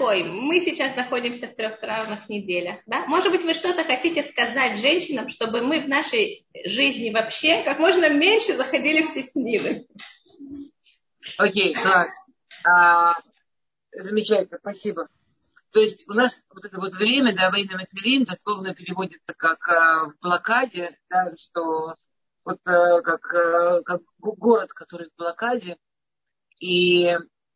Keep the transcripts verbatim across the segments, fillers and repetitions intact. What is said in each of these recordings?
такой. Мы сейчас находимся в трех травмных неделях. Да? Может быть, вы что-то хотите сказать женщинам, чтобы мы в нашей жизни вообще как можно меньше заходили в теснины. Окей, класс. А, замечательно, спасибо. То есть у нас вот это вот время, да, военный материалин, дословно переводится как а, в блокаде, да, что вот а, как, а, как город, который в блокаде. И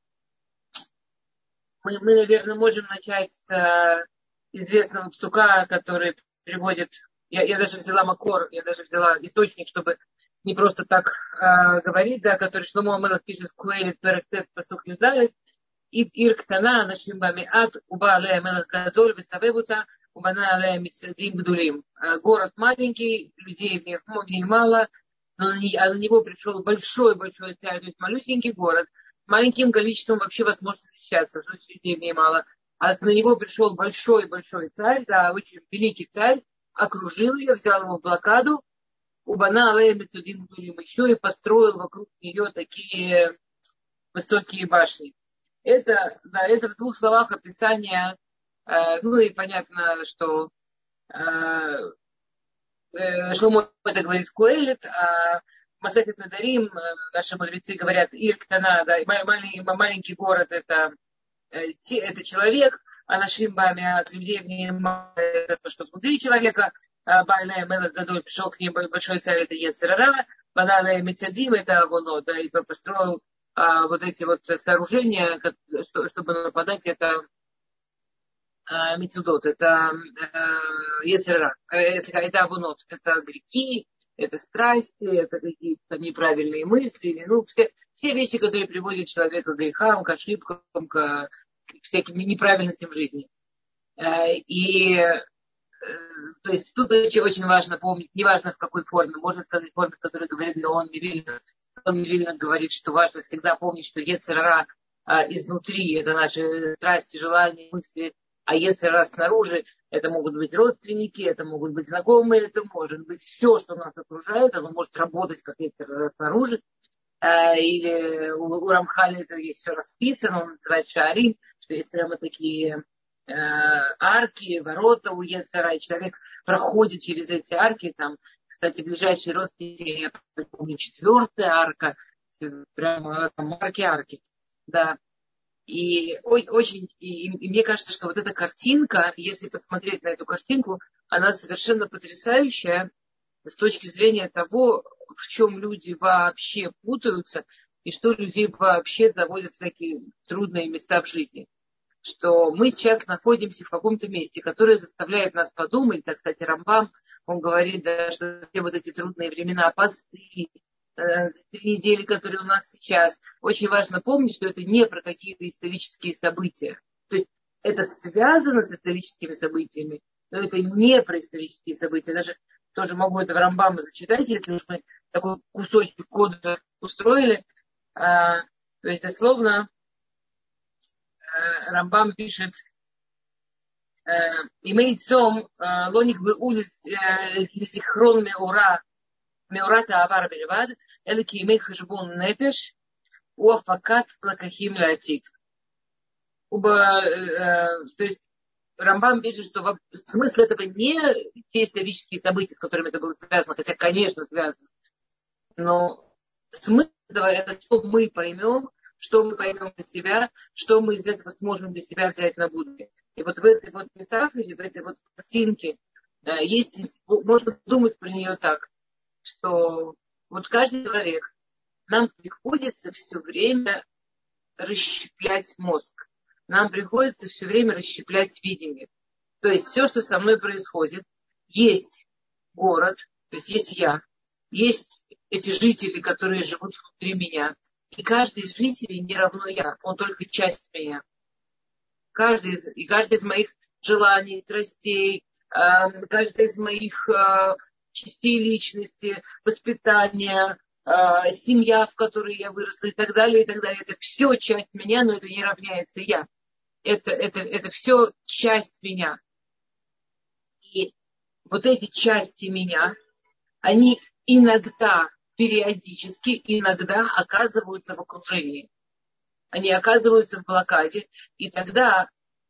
мы, мы, наверное, можем начать с а, известного псука, который приводит, я, я даже взяла макор, я даже взяла источник, чтобы не просто так а, говорить, да, который Шломо ха-Мелех пишет в Куэлит Перектет Пасух Юдалит, и עיר קטנה, אנשים בה מעט, ובא עליה מלך גדול וסבב אותה, ובנה עליה מצעדים גדולים. Город маленький, людей в них мало, но на него пришел большой-большой царь, то есть малюсенький город, маленьким количеством вообще возможно встречаться, что людей в ней мало. А на него пришел большой-большой царь, да, очень великий царь, окружил ее, взял его в блокаду, убана алея мецудим гдулим, еще и построил вокруг нее такие высокие башни. Это, да, это в двух словах описание, э, ну и понятно, что э, э, Шломо это говорит в Куэлит, а Масехет Надарим, э, наши мудрецы говорят, Ир Ктана, да, маленький, маленький город это, э, те, это человек, а нашим бами от людей в ней это то, что внутри человека, Ба'алей Мелех Гадоль, пришел к ним большой царь, это Йецер Ара, Баналей Мецадим, это Авоно, да, и построил А, вот эти вот сооружения, чтобы нападать, это а, Мицудот, это Ецера, это Авунот, это грехи, это страсти, это какие-то неправильные мысли, ну, все, все вещи, которые приводят человека к грехам, к ошибкам, к всяким неправильностям в жизни. И то есть тут очень важно помнить, неважно в какой форме, можно сказать форме, в которой говорит Гаон Мивильна. Он Мивильна говорит, что важно всегда помнить, что Йецер Ара а, изнутри, это наши страсти, желания, мысли, а Йецер Ара снаружи, это могут быть родственники, это могут быть знакомые, это может быть все, что нас окружает, оно может работать как Йецер Ара снаружи. А, или у, у Рамхаля это есть все расписано, он называет Шаарим, что есть прямо такие арки, ворота у Йецера, и человек проходит через эти арки, там, кстати, ближайшие родственники, я помню, четвертая арка, прямо там арки, арки, да, и очень, и, и мне кажется, что вот эта картинка, если посмотреть на эту картинку, она совершенно потрясающая с точки зрения того, в чем люди вообще путаются, и что людей вообще заводят в такие трудные места в жизни. Что мы сейчас находимся в каком-то месте, которое заставляет нас подумать, да, кстати, Рамбам, он говорит, да, что все вот эти трудные времена, посты, э, три недели, которые у нас сейчас, очень важно помнить, что это не про какие-то исторические события. То есть это связано с историческими событиями, но это не про исторические события. Даже тоже могу это в Рамбама зачитать, если уж мы такой кусочек кода устроили. А, то есть дословно Рамбам пишет, имеет сом, лоник бы улиц лисихрон меура, меурата авар бельвад, или ки имей хашбун нефеш, уафакат лакахим латит. То есть Рамбам пишет, что смысл этого не те исторические события, с которыми это было связано, хотя, конечно, связано, но смысл этого это что мы поймем, что мы поймем для себя, что мы из этого сможем для себя взять на будущее. И вот в этой вот метафоре, в этой вот картинке есть, можно думать про нее так, что вот каждый человек, нам приходится все время расщеплять мозг. Нам приходится все время расщеплять видение. То есть все, что со мной происходит, есть город, то есть есть я, есть эти жители, которые живут внутри меня. И каждый из жителей не равно я, он только часть меня. Каждый из, и каждый из моих желаний, страстей, э, каждая из моих э, частей личности, воспитания, э, семья, в которой я выросла и так далее, и так далее. Это все часть меня, но это не равняется я. Это, это, это все часть меня. И вот эти части меня, они иногда, периодически, иногда оказываются в окружении. Они оказываются в блокаде, и тогда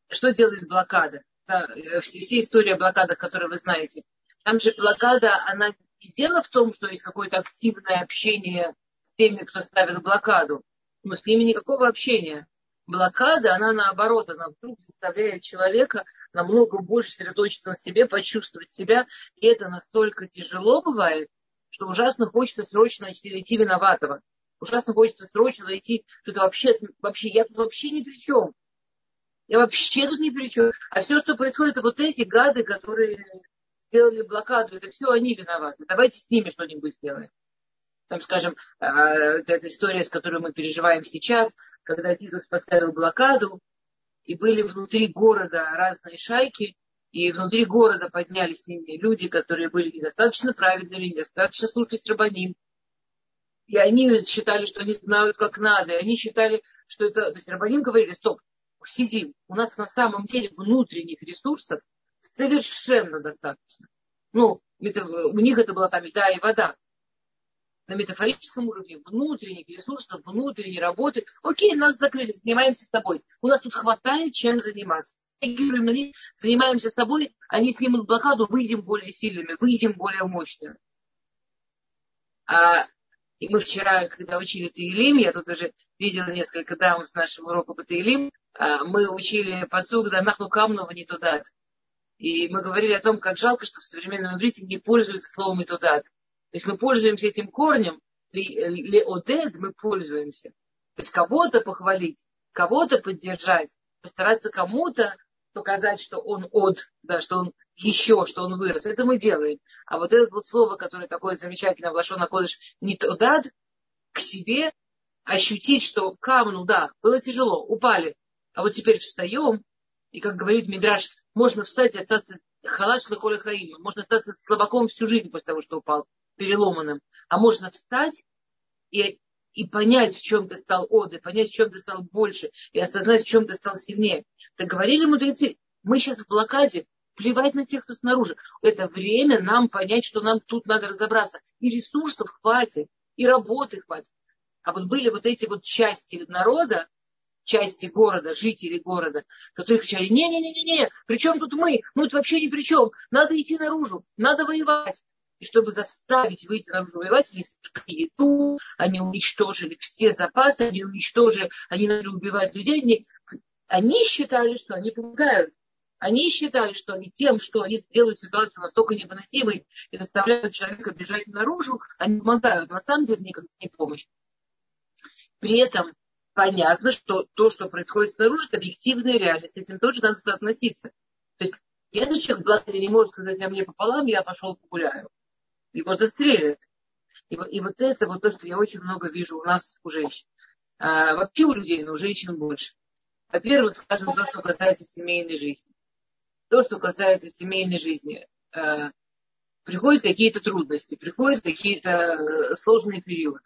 что делает блокада? Да, все, все истории о блокадах, которые вы знаете. Там же блокада, она не дело в том, что есть какое-то активное общение с теми, кто ставил блокаду. Но с ними никакого общения. Блокада, она наоборот, она вдруг заставляет человека намного больше сосредоточиться на себе, почувствовать себя. И это настолько тяжело бывает, что ужасно хочется срочно найти виноватого. Ужасно хочется срочно найти, что это вообще, вообще, я тут вообще ни при чем. Я вообще тут ни при чем. А все, что происходит, это вот эти гады, которые сделали блокаду, это все они виноваты. Давайте с ними что-нибудь сделаем. Там, скажем, эта история, с которой мы переживаем сейчас, когда Титус поставил блокаду, и были внутри города разные шайки, и внутри города поднялись с ними люди, которые были недостаточно праведными, недостаточно слушались рабаним. И они считали, что они знают, как надо. И они считали, что это... То есть рабаним говорили, стоп, сидим. У нас на самом деле внутренних ресурсов совершенно достаточно. Ну, это, у них это была там еда и вода. На метафорическом уровне внутренних ресурсов, внутренней работы. Окей, нас закрыли, занимаемся собой. У нас тут хватает чем заниматься. Занимаемся собой, они снимут блокаду, выйдем более сильными, выйдем более мощными. А, и мы вчера, когда учили Теилим, я тут уже видела несколько дам с нашего урока по Теилим, а, мы учили пасук «Данахну камну не тудат». И мы говорили о том, как жалко, что в современном иврите не пользуются словом «тудат». То есть мы пользуемся этим корнем, леодед мы пользуемся. То есть кого-то похвалить, кого-то поддержать, постараться кому-то показать, что он от, да, что он еще, что он вырос. Это мы делаем. А вот это вот слово, которое такое замечательное в лашон а-кодеш, нитодад, к себе ощутить, что камну, да, было тяжело, упали. А вот теперь встаем, и, как говорит Мидраш, можно встать и остаться халаш лаколя хаима. Можно остаться слабаком всю жизнь после того, что упал, переломанным. А можно встать и, и понять, в чем ты стал оды, понять, в чем ты стал больше, и осознать, в чем ты стал сильнее. Так говорили мудрецы, мы сейчас в блокаде, плевать на тех, кто снаружи. Это время нам понять, что нам тут надо разобраться. И ресурсов хватит, и работы хватит. А вот были вот эти вот части народа, части города, жителей города, которые кричали, не-не-не-не, при чем тут мы? Мы тут вообще ни при чем. Надо идти наружу, надо воевать. И чтобы заставить выйти наружу воевать, они сожгли еду, они уничтожили все запасы, они уничтожили, они начали убивать людей. Они, они считали, что они помогают. Они считали, что они тем, что они сделают ситуацию настолько невыносимой и заставляют человека бежать наружу, они помогают. На самом деле никакая не помощь. При этом понятно, что то, что происходит снаружи, это объективная реальность. С этим тоже надо соотноситься. То есть, если человек в блокаде не может сказать, а мне пополам, я пошел погуляю. Его застрелят. И, и вот это вот то, что я очень много вижу у нас, у женщин. А, вообще у людей, но у женщин больше. Во-первых, скажем, то, что касается семейной жизни. То, что касается семейной жизни. А, приходят какие-то трудности, приходят какие-то сложные периоды.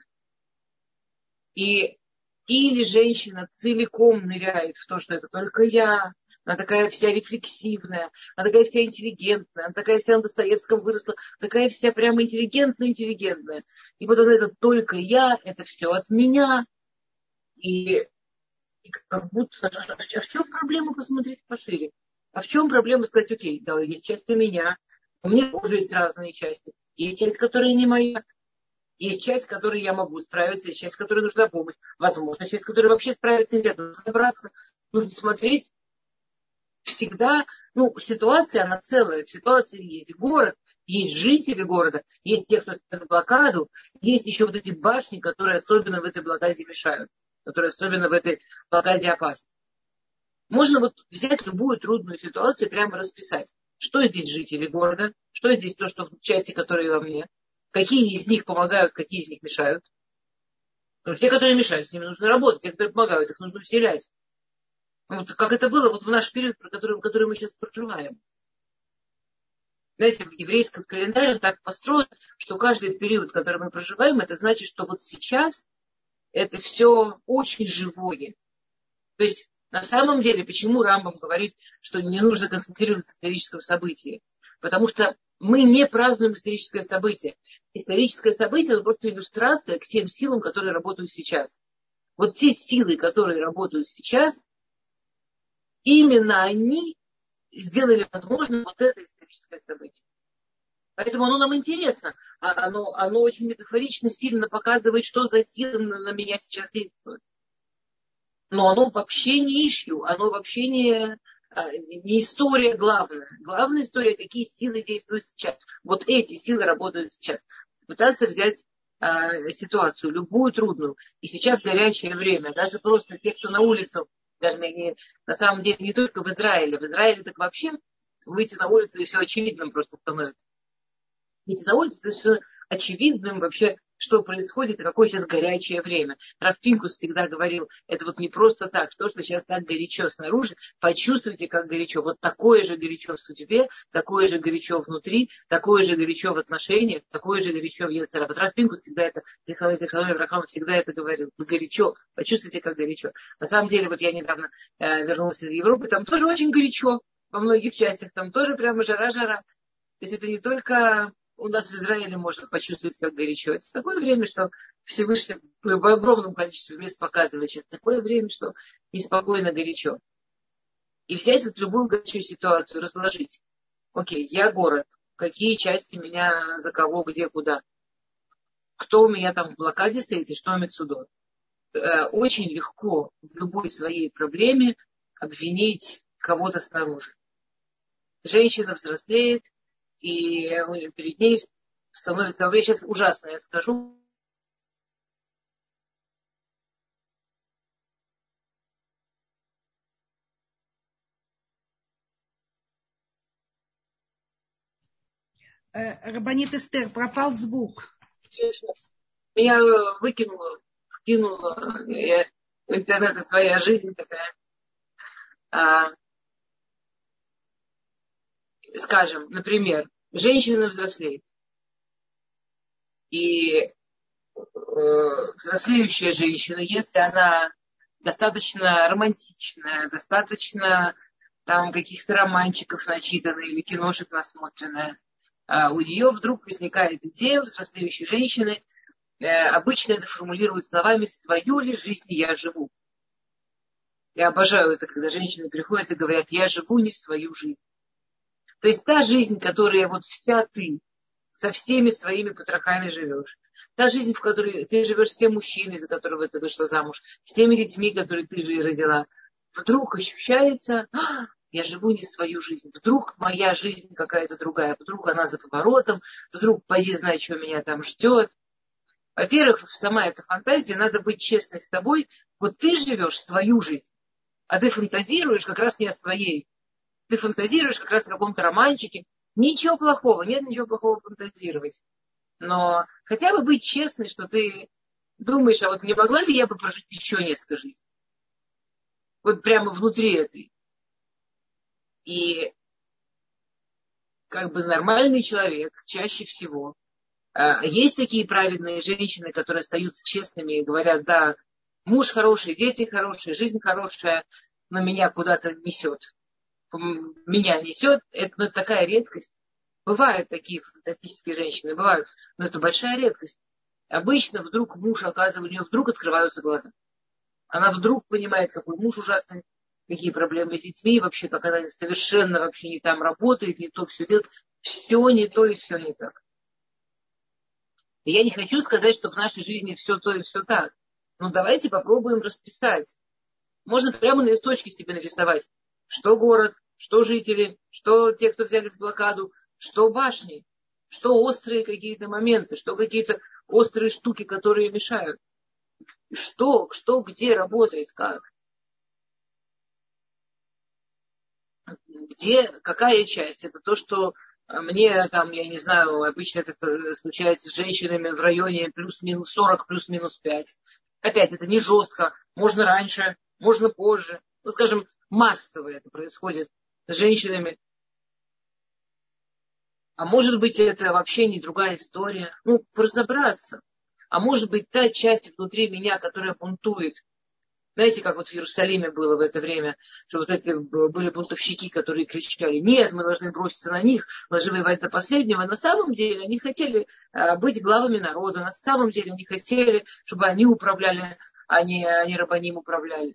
И или женщина целиком ныряет в то, что это только я, она такая вся рефлексивная, она такая вся интеллигентная, она такая вся на Достоевском выросла, такая вся прямо интеллигентная-интеллигентная. И вот она, это только я, это все от меня. И, и как будто, а в чем проблема посмотреть пошире? А в чем проблема сказать, окей, да, есть часть у меня, у меня уже есть разные части. Есть часть, которая не моя. Есть часть, с которой я могу справиться, есть часть, с которой нужна помощь. Возможно, часть, с которой вообще справиться нельзя. Нужно разобраться, нужно смотреть. Всегда, ну, ситуация, она целая. В ситуации есть город, есть жители города, есть те, кто ставит блокаду, есть еще вот эти башни, которые особенно в этой блокаде мешают, которые особенно в этой блокаде опасны. Можно вот взять любую трудную ситуацию и прямо расписать, что здесь жители города, что здесь то, что в части, которые во мне. Какие из них помогают, какие из них мешают. Но те, которые мешают, с ними нужно работать. Те, которые помогают, их нужно усилять. Вот как это было вот в наш период, про который, который мы сейчас проживаем. Знаете, в еврейском календаре так построен, что каждый период, который мы проживаем, это значит, что вот сейчас это все очень живое. То есть на самом деле, почему Рамбам говорит, что не нужно концентрироваться на историческом событии? Потому что мы не празднуем историческое событие. Историческое событие – это просто иллюстрация к тем силам, которые работают сейчас. Вот те силы, которые работают сейчас, именно они сделали возможным вот это историческое событие. Поэтому оно нам интересно. Оно, оно очень метафорично, сильно показывает, что за сила на меня сейчас действует. Но оно вообще не ищу, оно вообще не, не история главная. Главная история, какие силы действуют сейчас. Вот эти силы работают сейчас. Пытаться взять а, ситуацию, любую трудную. И сейчас горячее время. Даже просто те, кто на улицу, даже не, на самом деле не только в Израиле. В Израиле так вообще выйти на улицу и все очевидным просто становится. Ведь на улице совершенно очевидным вообще, что происходит и какое сейчас горячее время. Рав Пинкус всегда говорил, это вот не просто так, что, что сейчас так горячо снаружи, почувствуйте, как горячо. Вот такое же горячо в судьбе, такое же горячо внутри, такое же горячо в отношениях, такое же горячо в Ецер. Вот Рав Пинкус всегда это, Зихалой Зихалой Врахам всегда это говорил. Горячо, почувствуйте, как горячо. На самом деле, вот я недавно э, вернулась из Европы, там тоже очень горячо, во многих частях, там тоже прямо жара-жара. То есть это не только... У нас в Израиле можно почувствовать, как горячо. Это такое время, что Всевышний в огромном количестве мест показывает сейчас. Такое время, что неспокойно горячо. И взять вот любую горячую ситуацию, разложить. Окей, я город. Какие части меня, за кого, где, куда. Кто у меня там в блокаде стоит и что Мецудот. Очень легко в любой своей проблеме обвинить кого-то снаружи. Женщина взрослеет, и перед ней становится... Я сейчас ужасно я скажу. Рабанит Эстер, пропал звук. Меня выкинуло, вкинуло. Я, в интернете своя жизнь такая. А, скажем, например, женщина взрослеет. И э, взрослеющая женщина, если она достаточно романтичная, достаточно там каких-то романчиков начитанная или киношек насмотренная, у нее вдруг возникает идея взрослеющей женщины, обычно это формулируют словами «свою ли жизнь я живу». Я обожаю это, когда женщины приходят и говорят «я живу не свою жизнь». То есть та жизнь, которая вот вся ты со всеми своими потрохами живешь. Та жизнь, в которой ты живешь с тем мужчиной, за которого ты вышла замуж, с теми детьми, которые ты же и родила. Вдруг ощущается, а, я живу не свою жизнь. Вдруг моя жизнь какая-то другая. Вдруг она за поворотом. Вдруг пойди знай, что меня там ждет. Во-первых, сама эта фантазия, надо быть честной с собой. Вот ты живешь свою жизнь, а ты фантазируешь как раз не о своей. Ты фантазируешь как раз о каком-то романчике. Ничего плохого, нет ничего плохого фантазировать. Но хотя бы быть честной, что ты думаешь, а вот не могла ли я бы прожить еще несколько жизней? Вот прямо внутри этой. И как бы нормальный человек чаще всего. Есть такие праведные женщины, которые остаются честными и говорят, да, муж хороший, дети хорошие, жизнь хорошая, но меня куда-то несет. Меня несет, это, ну, это такая редкость. Бывают такие фантастические женщины, бывают, но это большая редкость. Обычно вдруг муж оказывается, у нее вдруг открываются глаза. Она вдруг понимает, какой муж ужасный, какие проблемы с детьми, вообще, как она совершенно вообще не там работает, не то все делает. Все не то и все не так. И я не хочу сказать, что в нашей жизни все то и все так. Но давайте попробуем расписать. Можно прямо на листочке себе нарисовать, что город, что жители, что те, кто взяли в блокаду, что башни, что острые какие-то моменты, что какие-то острые штуки, которые мешают. Что, что где работает, как. Где, какая часть? Это то, что мне там, я не знаю, обычно это случается с женщинами в районе плюс-минус сорок, плюс-минус пять. Опять, это не жестко. Можно раньше, можно позже. Ну, скажем, массово это происходит с женщинами. А может быть, это вообще не другая история. Ну, разобраться. А может быть, та часть внутри меня, которая бунтует. Знаете, как вот в Иерусалиме было в это время, что вот эти были бунтовщики, которые кричали, нет, мы должны броситься на них, мы должны воевать до последнего. На самом деле они хотели быть главами народа, на самом деле они хотели, чтобы они управляли, а не, а не рабаним управляли.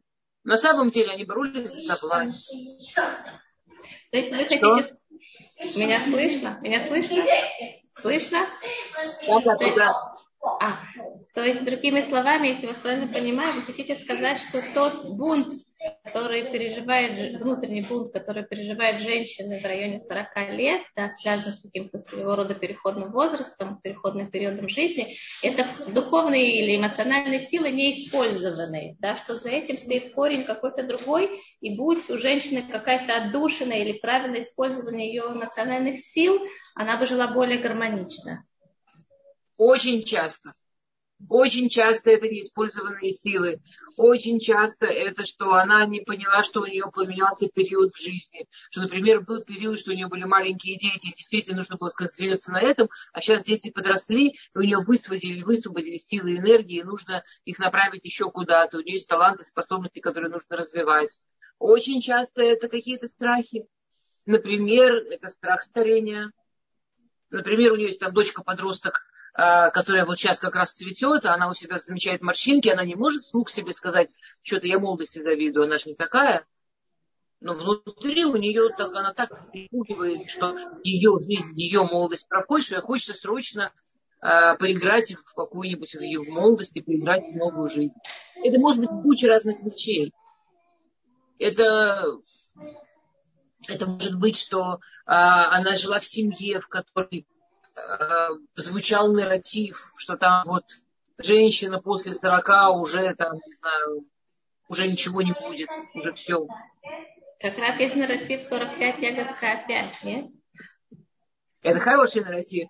На самом деле они боролись за власть. То есть вы хотите... Меня слышно? Меня слышно? Слышно? Да, да, да. А, то есть, другими словами, если вас правильно понимаю, вы хотите сказать, что тот бунт, который переживает, внутренний бунт, который переживает женщины в районе сорока лет, да, связан с каким-то своего рода переходным возрастом, переходным периодом жизни, это духовные или эмоциональные силы неиспользованные, да, что за этим стоит корень какой-то другой, и будь у женщины какая-то отдушина или правильное использование ее эмоциональных сил, она бы жила более гармонично. Очень часто. Очень часто это неиспользованные силы. Очень часто это, что она не поняла, что у нее поменялся период в жизни. Что, например, был период, что у нее были маленькие дети, и действительно нужно было сконцентрироваться на этом, а сейчас дети подросли, и у нее высвободили, высвободили силы и энергии, и нужно их направить еще куда-то. У нее есть таланты, способности, которые нужно развивать. Очень часто это какие-то страхи. Например, это страх старения. Например, у нее есть там дочка-подросток, которая вот сейчас как раз цветет, а она у себя замечает морщинки, она не может вслух себе сказать, что-то я молодости завидую, она же не такая. Но внутри у нее так, она так припугивает, что ее жизнь, ее молодость проходит, что ей хочется срочно э, поиграть в какую-нибудь в ее молодость и поиграть в новую жизнь. Это может быть куча разных вещей. Это, это может быть, что э, она жила в семье, в которой звучал нарратив, что там вот женщина после сорока уже там, не знаю, уже ничего не будет, уже все. Как раз есть нарратив сорок пять, ягодка опять, нет? Это хороший нарратив.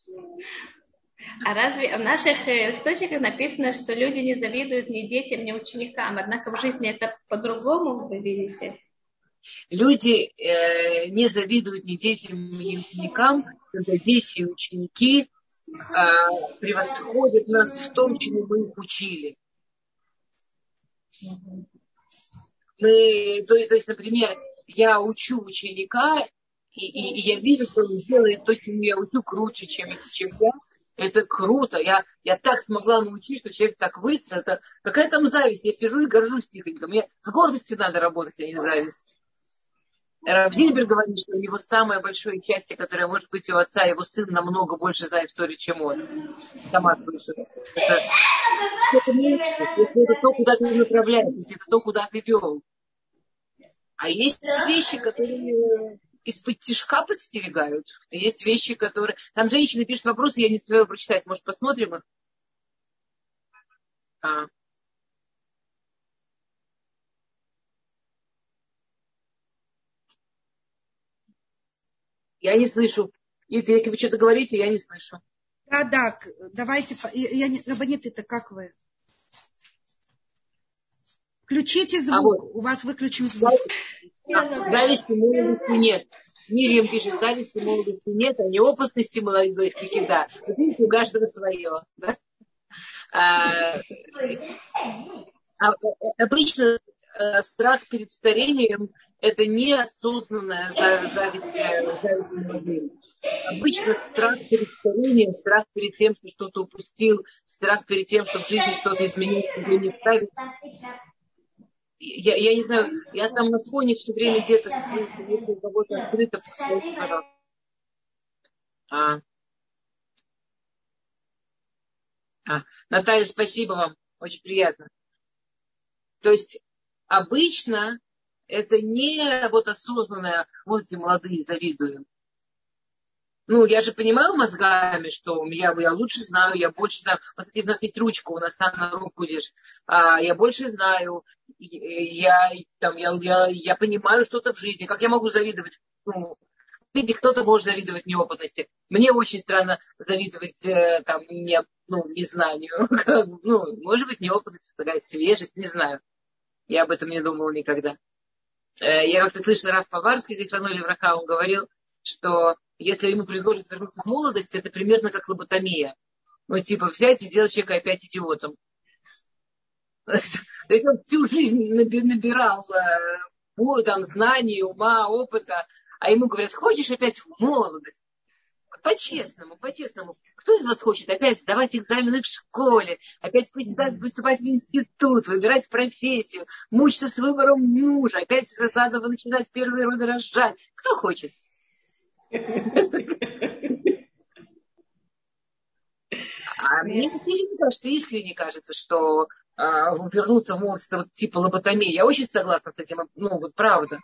А разве в наших источниках написано, что люди не завидуют ни детям, ни ученикам, однако в жизни это по-другому, вы видите? Люди э, не завидуют ни детям, ни ученикам, когда дети и ученики э, превосходят нас в том, чему мы их учили. Мы, то, то есть, например, я учу ученика, и, и, и я вижу, что он делает то, чему я учу, круче, чем, чем я. Это круто. Я, я так смогла научить, что человек так выстроил. Это какая там зависть? Я сижу и горжусь тихонько. Мне с гордостью надо работать, а не зависть. Рав Зильбер говорит, что у него самое большое счастье, которое может быть у отца, его сын намного больше знает истории, чем он. Сама слышит. Это, это, это то, куда ты направляешь, это то, куда ты вел. А есть вещи, которые из-под тишка подстерегают. Есть вещи, которые... Там женщины пишут вопросы, я не успеваю прочитать. Может, посмотрим их? А. Я не слышу. Если вы что-то говорите, я не слышу. Да, да, давайте, я не, Рабанит, это как вы? Включите звук, а вот. У вас выключен звук. Зависти молодости нет. Мирьям пишет, зависти молодости нет, а неопытности молодых да. Вот видите, у каждого свое. Да? А, а, обычно а, страх перед старением это неосознанная зависть молодым. Обычно страх перед старением, страх перед тем, что что-то упустил, страх перед тем, что в жизни что-то изменилось, или не ставить. Я, я не знаю, я там на фоне все время где-то слышу, если у кого-то открыто, пускайте, пожалуйста. А. А. Наталья, спасибо вам, очень приятно. То есть обычно это не вот осознанное, вот эти молодые завидуем. Ну, я же понимаю мозгами, что я, я лучше знаю, я больше знаю. Посмотрите, у нас есть ручка, у нас там на руку держишь. А, я больше знаю, я, там, я, я, я понимаю что-то в жизни. Как я могу завидовать? Ну, видите, кто-то может завидовать неопытности. Мне очень странно завидовать там, не, ну, незнанию. Ну, может быть, неопытность, такая свежесть, не знаю. Я об этом не думала никогда. Я как-то слышала, Рав Поварский, Зихранули Враха, он говорил, что если ему предложат вернуться в молодость, это примерно как лоботомия. Ну, типа, взять и сделать человека опять идиотом. То есть он всю жизнь набирал там, знаний, ума, опыта, а ему говорят, хочешь опять в молодость? по-честному, по-честному. Кто из вас хочет опять сдавать экзамены в школе, опять поступать в институт, выбирать профессию, мучиться с выбором мужа, опять заново начинать первые роды рожать? Кто хочет? А мне действительно кажется, искренне кажется, что а, вернуться в молодость, вот, типа лоботомии. Я очень согласна с этим, ну вот правда.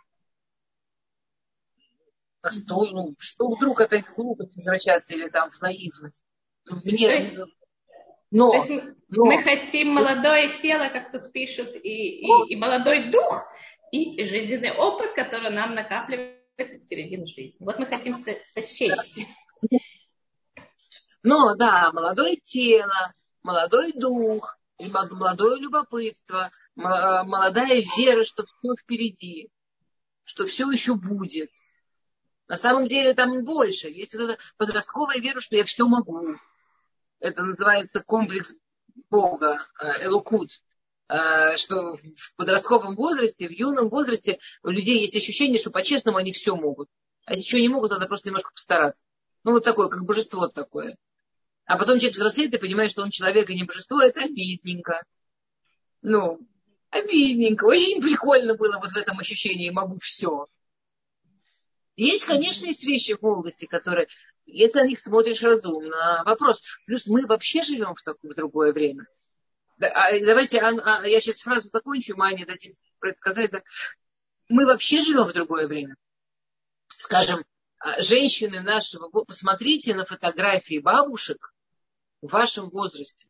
Постой, ну что вдруг опять в глупость возвращаться или там в наивность? Мне, то есть, но, то есть но, мы хотим молодое тело, как тут пишут, и, и, и молодой дух, и жизненный опыт, который нам накапливается в середине жизни. Вот мы хотим со- сочесть. Но, да, молодое тело, молодой дух, молодое любопытство, молодая вера, что все впереди, что все еще будет. На самом деле там больше. Есть вот эта подростковая вера, что я все могу. Это называется комплекс Бога, элокут. Что в подростковом возрасте, в юном возрасте у людей есть ощущение, что по-честному они все могут. А если что не могут, надо просто немножко постараться. Ну вот такое, как божество такое. А потом человек взрослеет и понимает, что он человек и не божество, это обидненько. Ну, обидненько. Очень прикольно было вот в этом ощущении «могу все». Есть, конечно, есть вещи в молодости, которые, если на них смотришь разумно, вопрос. Плюс мы вообще живем в такое в другое время. Давайте, а, а, я сейчас фразу закончу, Мане дадим сказать. Да. Мы вообще живем в другое время. Скажем, женщины нашего, посмотрите на фотографии бабушек в вашем возрасте.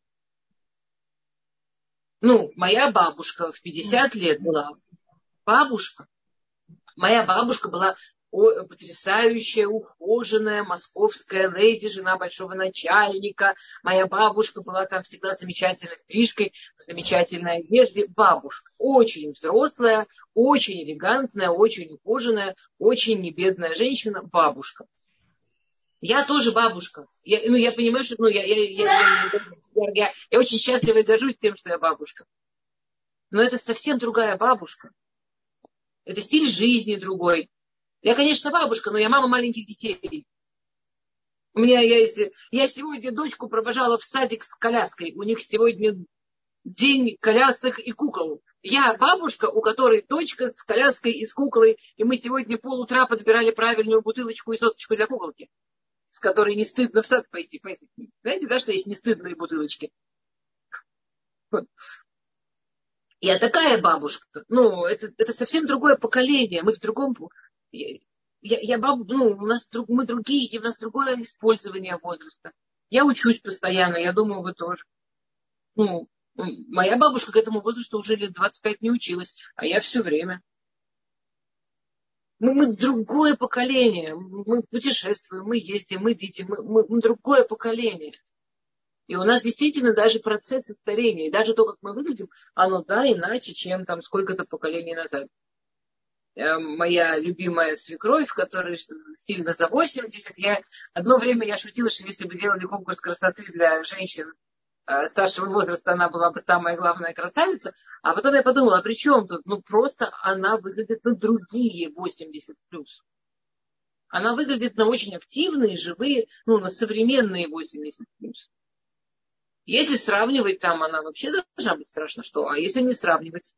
Ну, моя бабушка в пятьдесят лет была бабушка. Моя бабушка была потрясающая, ухоженная московская леди, жена большого начальника. Моя бабушка была там всегда замечательной стрижкой, замечательной одежде. Бабушка очень взрослая, очень элегантная, очень ухоженная, очень небедная женщина. Бабушка. Я тоже бабушка. Я, ну, я понимаю, что ну, я, я, я, я, я, я, я очень счастлива и горжусь тем, что я бабушка. Но это совсем другая бабушка. Это стиль жизни другой. Я, конечно, бабушка, но я мама маленьких детей. У меня есть... Я сегодня дочку провожала в садик с коляской. У них сегодня день колясок и кукол. Я бабушка, у которой дочка с коляской и с куклой. И мы сегодня полутра подбирали правильную бутылочку и сосочку для куколки, с которой не стыдно в сад пойти. Знаете, да, что есть нестыдные бутылочки? Вот. Я такая бабушка. Ну, это, это совсем другое поколение. Мы в другом... Я, я баб, ну, у нас друг, мы другие, и у нас другое использование возраста. Я учусь постоянно, я думаю, вы тоже. Ну, моя бабушка к этому возрасту уже лет двадцать пять не училась, а я все время. Мы, мы другое поколение. Мы путешествуем, мы ездим, мы видим, мы, мы, мы другое поколение. И у нас действительно даже процесс старения, и даже то, как мы выглядим, оно, да, иначе, чем там сколько-то поколений назад. Моя любимая свекровь, которая сильно за восемьдесят, я, одно время я шутила, что если бы делали конкурс красоты для женщин старшего возраста, она была бы самая главная красавица. А потом я подумала, а при чем тут? Ну, просто она выглядит на другие восемьдесят плюс. Она выглядит на очень активные, живые, ну, на современные восемьдесят плюс. Если сравнивать, там она вообще должна быть страшно что. А если не сравнивать?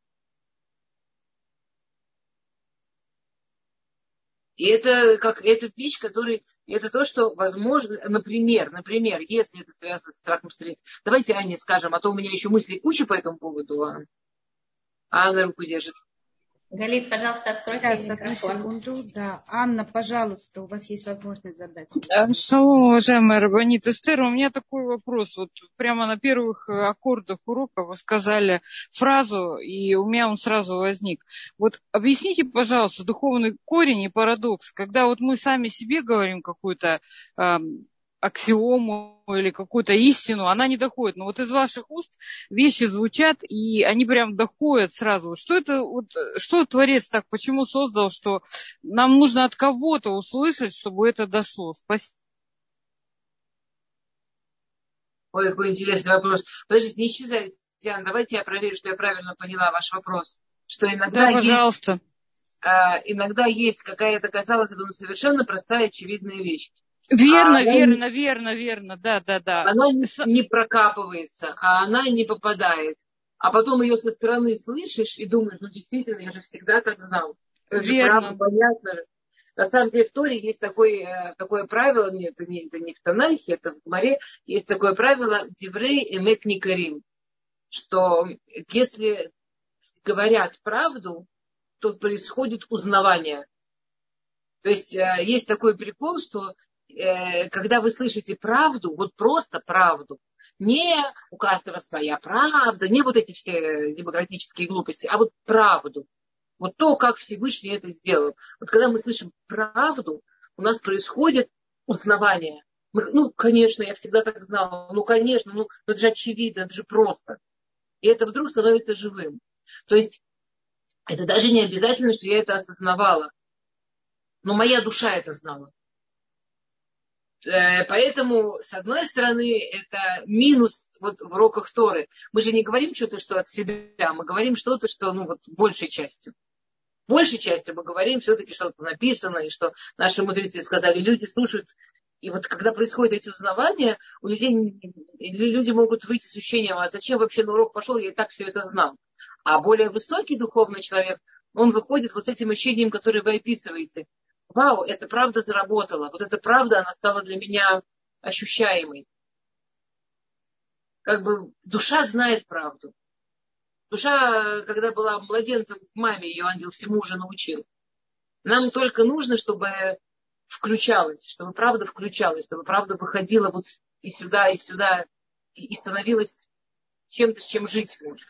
И это, как, это вещь, которая, это то, что возможно, например, например, если это связано с страхом стареть. Давайте Анне скажем, а то у меня еще мысли куча по этому поводу. А Анна руку держит. Галит, пожалуйста, откройте да, микрофон. Секунду, да. Анна, пожалуйста, у вас есть возможность задать. Шалом, уважаемая Рабанит Эстер, у меня такой вопрос. Вот прямо на первых аккордах урока вы сказали фразу, и у меня он сразу возник. Вот объясните, пожалуйста, духовный корень и парадокс, когда вот мы сами себе говорим какую-то э, аксиому или какую-то истину, она не доходит. Но вот из ваших уст вещи звучат, и они прям доходят сразу. Что это, вот, что Творец так, почему создал, что нам нужно от кого-то услышать, чтобы это дошло? Спасибо. Ой, какой интересный вопрос. Подождите, не исчезайте, Диана, давайте я проверю, что я правильно поняла ваш вопрос. Что иногда да, пожалуйста. Есть, а, иногда есть какая-то, казалось бы, ну, совершенно простая, очевидная вещь. Верно, а верно, верно, верно, да, да, да. Она не, не прокапывается, а она не попадает. А потом ее со стороны слышишь и думаешь, ну действительно, я же всегда так знал. Это же правда, понятно же. На самом деле в Торе есть такое, такое правило, нет, это не, это не в Танахе, это в Гмаре, есть такое правило «Диврей эмет никарим», что если говорят правду, то происходит узнавание. То есть есть такой прикол, что когда вы слышите правду, вот просто правду, не у каждого своя правда, не вот эти все демократические глупости, а вот правду. Вот то, как Всевышний это сделал. Вот когда мы слышим правду, у нас происходит узнавание. Мы, ну, конечно, я всегда так знала. Ну, конечно, ну, это же очевидно, это же просто. И это вдруг становится живым. То есть это даже не обязательно, что я это осознавала. Но моя душа это знала. Поэтому, с одной стороны, это минус вот в уроках Торы. Мы же не говорим что-то, что от себя. Мы говорим что-то, что, ну, вот, большей частью. Большей частью мы говорим все-таки, что-то написано, и что наши мудрецы сказали, люди слушают. И вот когда происходят эти узнавания, у людей, люди могут выйти с ощущением, а зачем вообще на урок пошел, я и так все это знал. А более высокий духовный человек, он выходит вот с этим ощущением, которое вы описываете. Вау, это правда заработало. Вот эта правда, она стала для меня ощущаемой. Как бы душа знает правду. Душа, когда была младенцем в маме, ее ангел всему уже научил. Нам только нужно, чтобы включалась, чтобы правда включалась, чтобы правда выходила вот и сюда, и сюда, и становилась чем-то, с чем жить можно.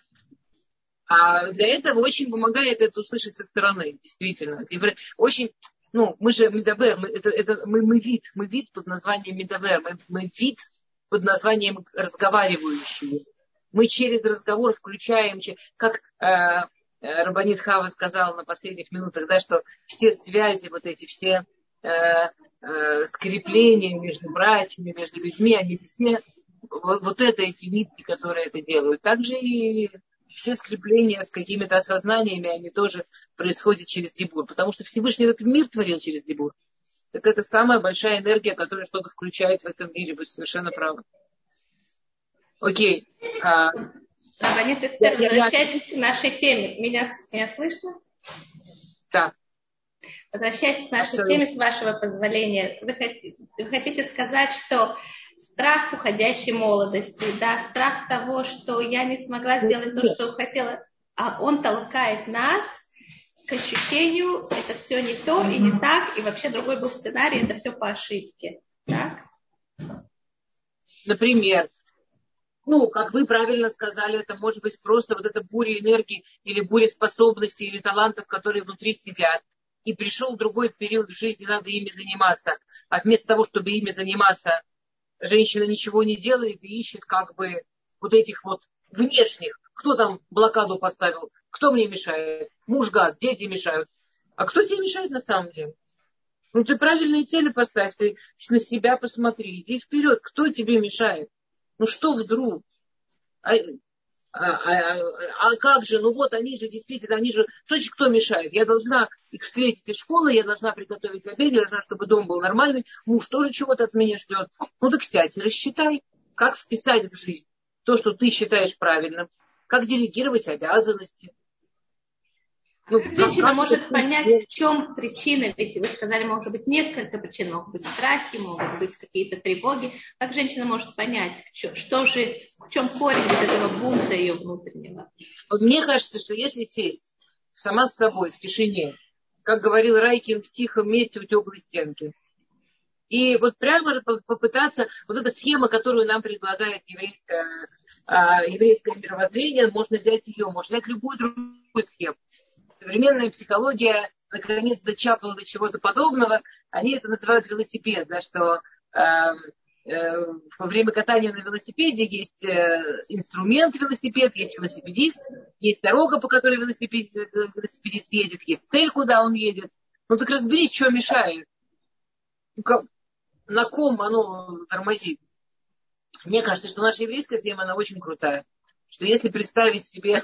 А для этого очень помогает это услышать со стороны, действительно. Очень, ну, мы же медавер, мы, это, это, мы, мы вид, мы вид под названием медавер, мы, мы вид под названием разговаривающий. Мы через разговор включаем, как э, Рабанит Хава сказал на последних минутах, да, что все связи, вот эти все э, э, скрепления между братьями, между людьми, они все, вот, вот это эти нитки, которые это делают. Также и все скрепления с какими-то осознаниями, они тоже происходят через дибур, потому что Всевышний этот мир творил через дибур. Так это самая большая энергия, которая что-то включает в этом мире, вы совершенно правы. Окей. А, Рабанит Эстер, возвращаясь к нашей теме. Меня, меня слышно? Да. Возвращаясь к нашей Абсолютно. теме, с вашего позволения, вы хотите, вы хотите сказать, что страх уходящей молодости, да, страх того, что я не смогла сделать то, что хотела, а он толкает нас к ощущению, это все не то и не так, и вообще другой был сценарий, это все по ошибке. Так? Например, ну, как вы правильно сказали, это может быть просто вот эта буря энергии или буря способностей или талантов, которые внутри сидят. И пришел другой период в жизни, надо ими заниматься. А вместо того, чтобы ими заниматься, женщина ничего не делает и ищет как бы вот этих вот внешних. Кто там блокаду поставил? Кто мне мешает? Муж гад, дети мешают. А кто тебе мешает на самом деле? Ну, ты правильные цели поставь, ты на себя посмотри, иди вперед. Кто тебе мешает? Ну что вдруг? А, а, а, а как же? Ну вот они же действительно, они же... Что значит, кто мешает? Я должна их встретить из школы, я должна приготовить обед, я должна, чтобы дом был нормальный, муж тоже чего-то от меня ждет. Ну так сядь и рассчитай, как вписать в жизнь то, что ты считаешь правильным, как делегировать обязанности. Ну, женщина как, может как понять, в чем причина, ведь вы сказали, может быть несколько причин, могут быть страхи, могут быть какие-то тревоги. Как женщина может понять, что же, в чем корень вот этого бунта ее внутреннего? Вот мне кажется, что если сесть сама с собой в тишине, как говорил Райкин, в тихом месте у теплой стенки, и вот прямо попытаться, вот эта схема, которую нам предлагает еврейское, еврейское мировоззрение, можно взять ее, можно взять любую другую схему. Современная психология наконец дочапала до чего-то подобного. Они это называют велосипед, да, что э, э, во время катания на велосипеде есть э, инструмент велосипед, есть велосипедист, есть дорога, по которой велосипедист, велосипедист едет, есть цель, куда он едет. Ну так разберись, что мешает. На ком оно тормозит. Мне кажется, что наша еврейская схема, она очень крутая. Что если представить себе...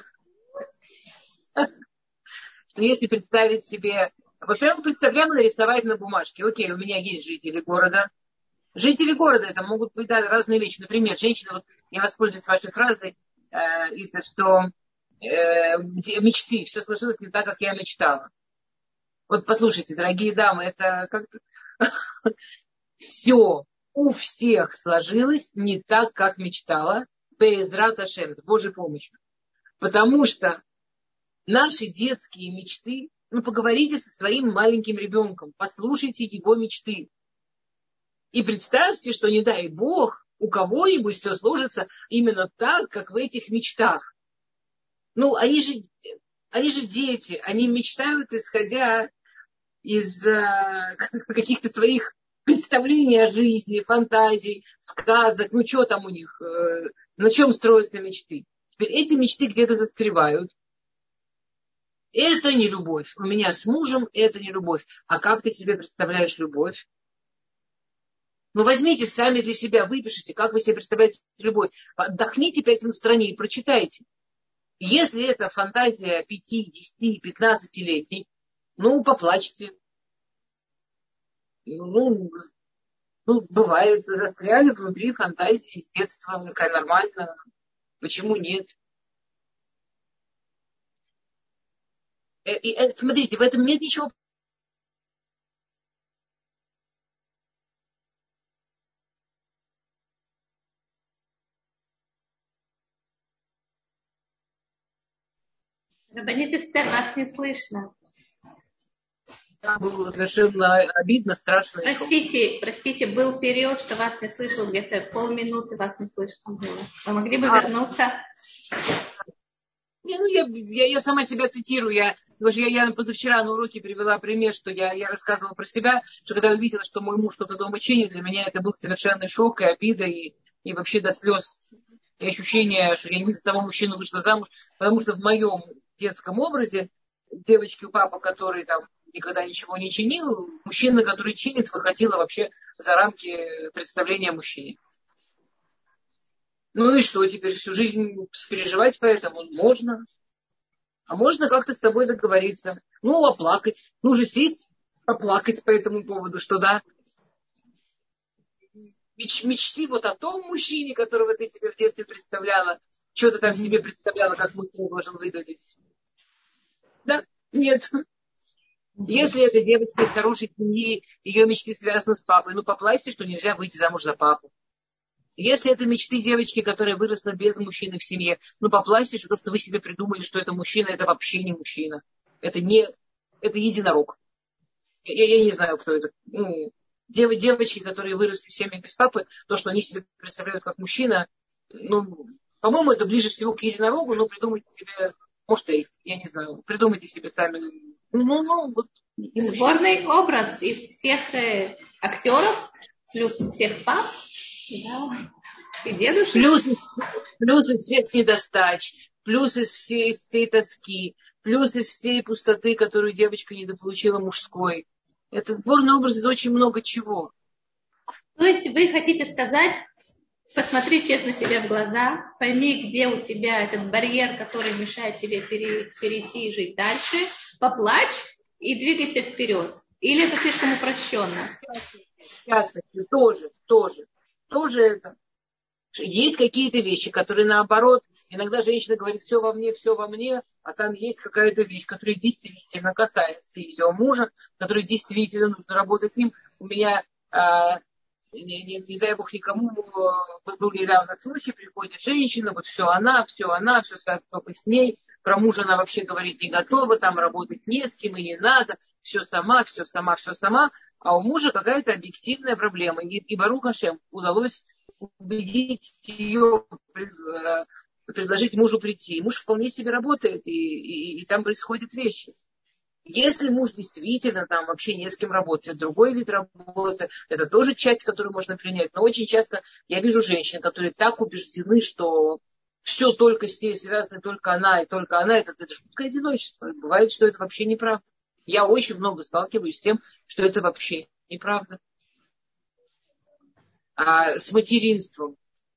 Если представить себе, вот прямо представляем, нарисовать на бумажке. Окей, у меня есть жители города, Жители города, это могут быть да, разные вещи. Например, женщина, вот я воспользуюсь вашей фразой, э, это что э, мечты, все сложилось не так, как я мечтала. Вот послушайте, дорогие дамы, это как-то все у всех сложилось не так, как мечтала, Бе'эзрат Ашем, с Божьей помощью. Потому что наши детские мечты, ну, поговорите со своим маленьким ребенком, послушайте его мечты. И представьте, что, не дай Бог, у кого-нибудь все сложится именно так, как в этих мечтах. Ну, они же, они же дети, они мечтают, исходя из э, каких-то своих представлений о жизни, фантазий, сказок, ну, что там у них, э, на чем строятся мечты. Теперь эти мечты где-то застревают. Это не любовь. У меня с мужем это не любовь. А как ты себе представляешь любовь? Ну, возьмите сами для себя, выпишите, как вы себе представляете любовь. Отдохните пять минут в стране и прочитайте. Если это фантазия пяти, десяти, пятнадцатилетней, ну, поплачьте. Ну, ну, бывает, застряли внутри фантазии с детства, такая нормально. Почему нет? И, и, смотрите, в этом нет ничего. Рабанит Эстер, вас не слышно. Было совершенно обидно, страшно. Простите, простите, был период, что вас не слышал, где-то полминуты вас не слышно было. Вы могли бы а, вернуться? Не, ну я, я, я сама себя цитирую. Я, я, я позавчера на уроке привела пример, что я, я рассказывала про себя, что когда увидела, что мой муж что-то дома чинит, для меня это был совершенный шок и обида, и, и вообще до слез. И ощущение, что я не за того мужчину вышла замуж, потому что в моем детском образе девочки у папы, который там никогда ничего не чинил, мужчина, который чинит, выходила вообще за рамки представления о мужчине. Ну и что, теперь всю жизнь переживать по этому? Можно. А можно как-то с тобой договориться. Ну, оплакать. Ну, же сесть, оплакать по этому поводу, что да. Меч, мечты вот о том мужчине, которого ты себе в детстве представляла. Что ты там себе представляла, как мужчина должен выглядеть. Да? Нет. Если эта девочка из хорошей семьи, ее мечты связаны с папой, ну, поплачьте, что нельзя выйти замуж за папу. Если это мечты девочки, которая выросла без мужчины в семье, ну, поплачьте, что то, что вы себе придумали, что это мужчина, это вообще не мужчина. Это не, это единорог. Я, я не знаю, кто это. Ну, дев, девочки, которые выросли в семье без папы, то, что они себе представляют как мужчина, ну, по-моему, это ближе всего к единорогу, но придумайте себе, может, эльф, я не знаю, придумайте себе сами. Ну, ну, вот. Сборный образ из всех э, актеров, плюс всех пап, да, и дедушек. Плюс, плюс из всех недостач, плюс из всей, из всей тоски, плюс из всей пустоты, которую девочка недополучила мужской. Это сборный образ из очень много чего. То есть вы хотите сказать, посмотри честно себе в глаза, пойми, где у тебя этот барьер, который мешает тебе перейти и жить дальше, поплачь и двигайся вперед. Или это слишком упрощенно? Часто, тоже, тоже, тоже это. Есть какие-то вещи, которые наоборот, иногда женщина говорит, все во мне, все во мне, а там есть какая-то вещь, которая действительно касается ее мужа, которая действительно нужно работать с ним. У меня, а, не, не, не дай бог никому, был недавно случай, приходит женщина, вот все она, все она, все связано только с ней, про мужа она вообще говорить не готова, там работать не с кем и не надо, все сама, все сама, все сама, а у мужа какая-то объективная проблема. И, и Барух Ашем удалось убедить ее, предложить мужу прийти. Муж вполне себе работает, и, и, и там происходят вещи. Если муж действительно там вообще не с кем работает, другой вид работы, это тоже часть, которую можно принять. Но очень часто я вижу женщин, которые так убеждены, что все только с ней связано, только она и только она. Это, это жуткое одиночество. Бывает, что это вообще неправда. Я очень много сталкиваюсь с тем, что это вообще неправда. А с материнством.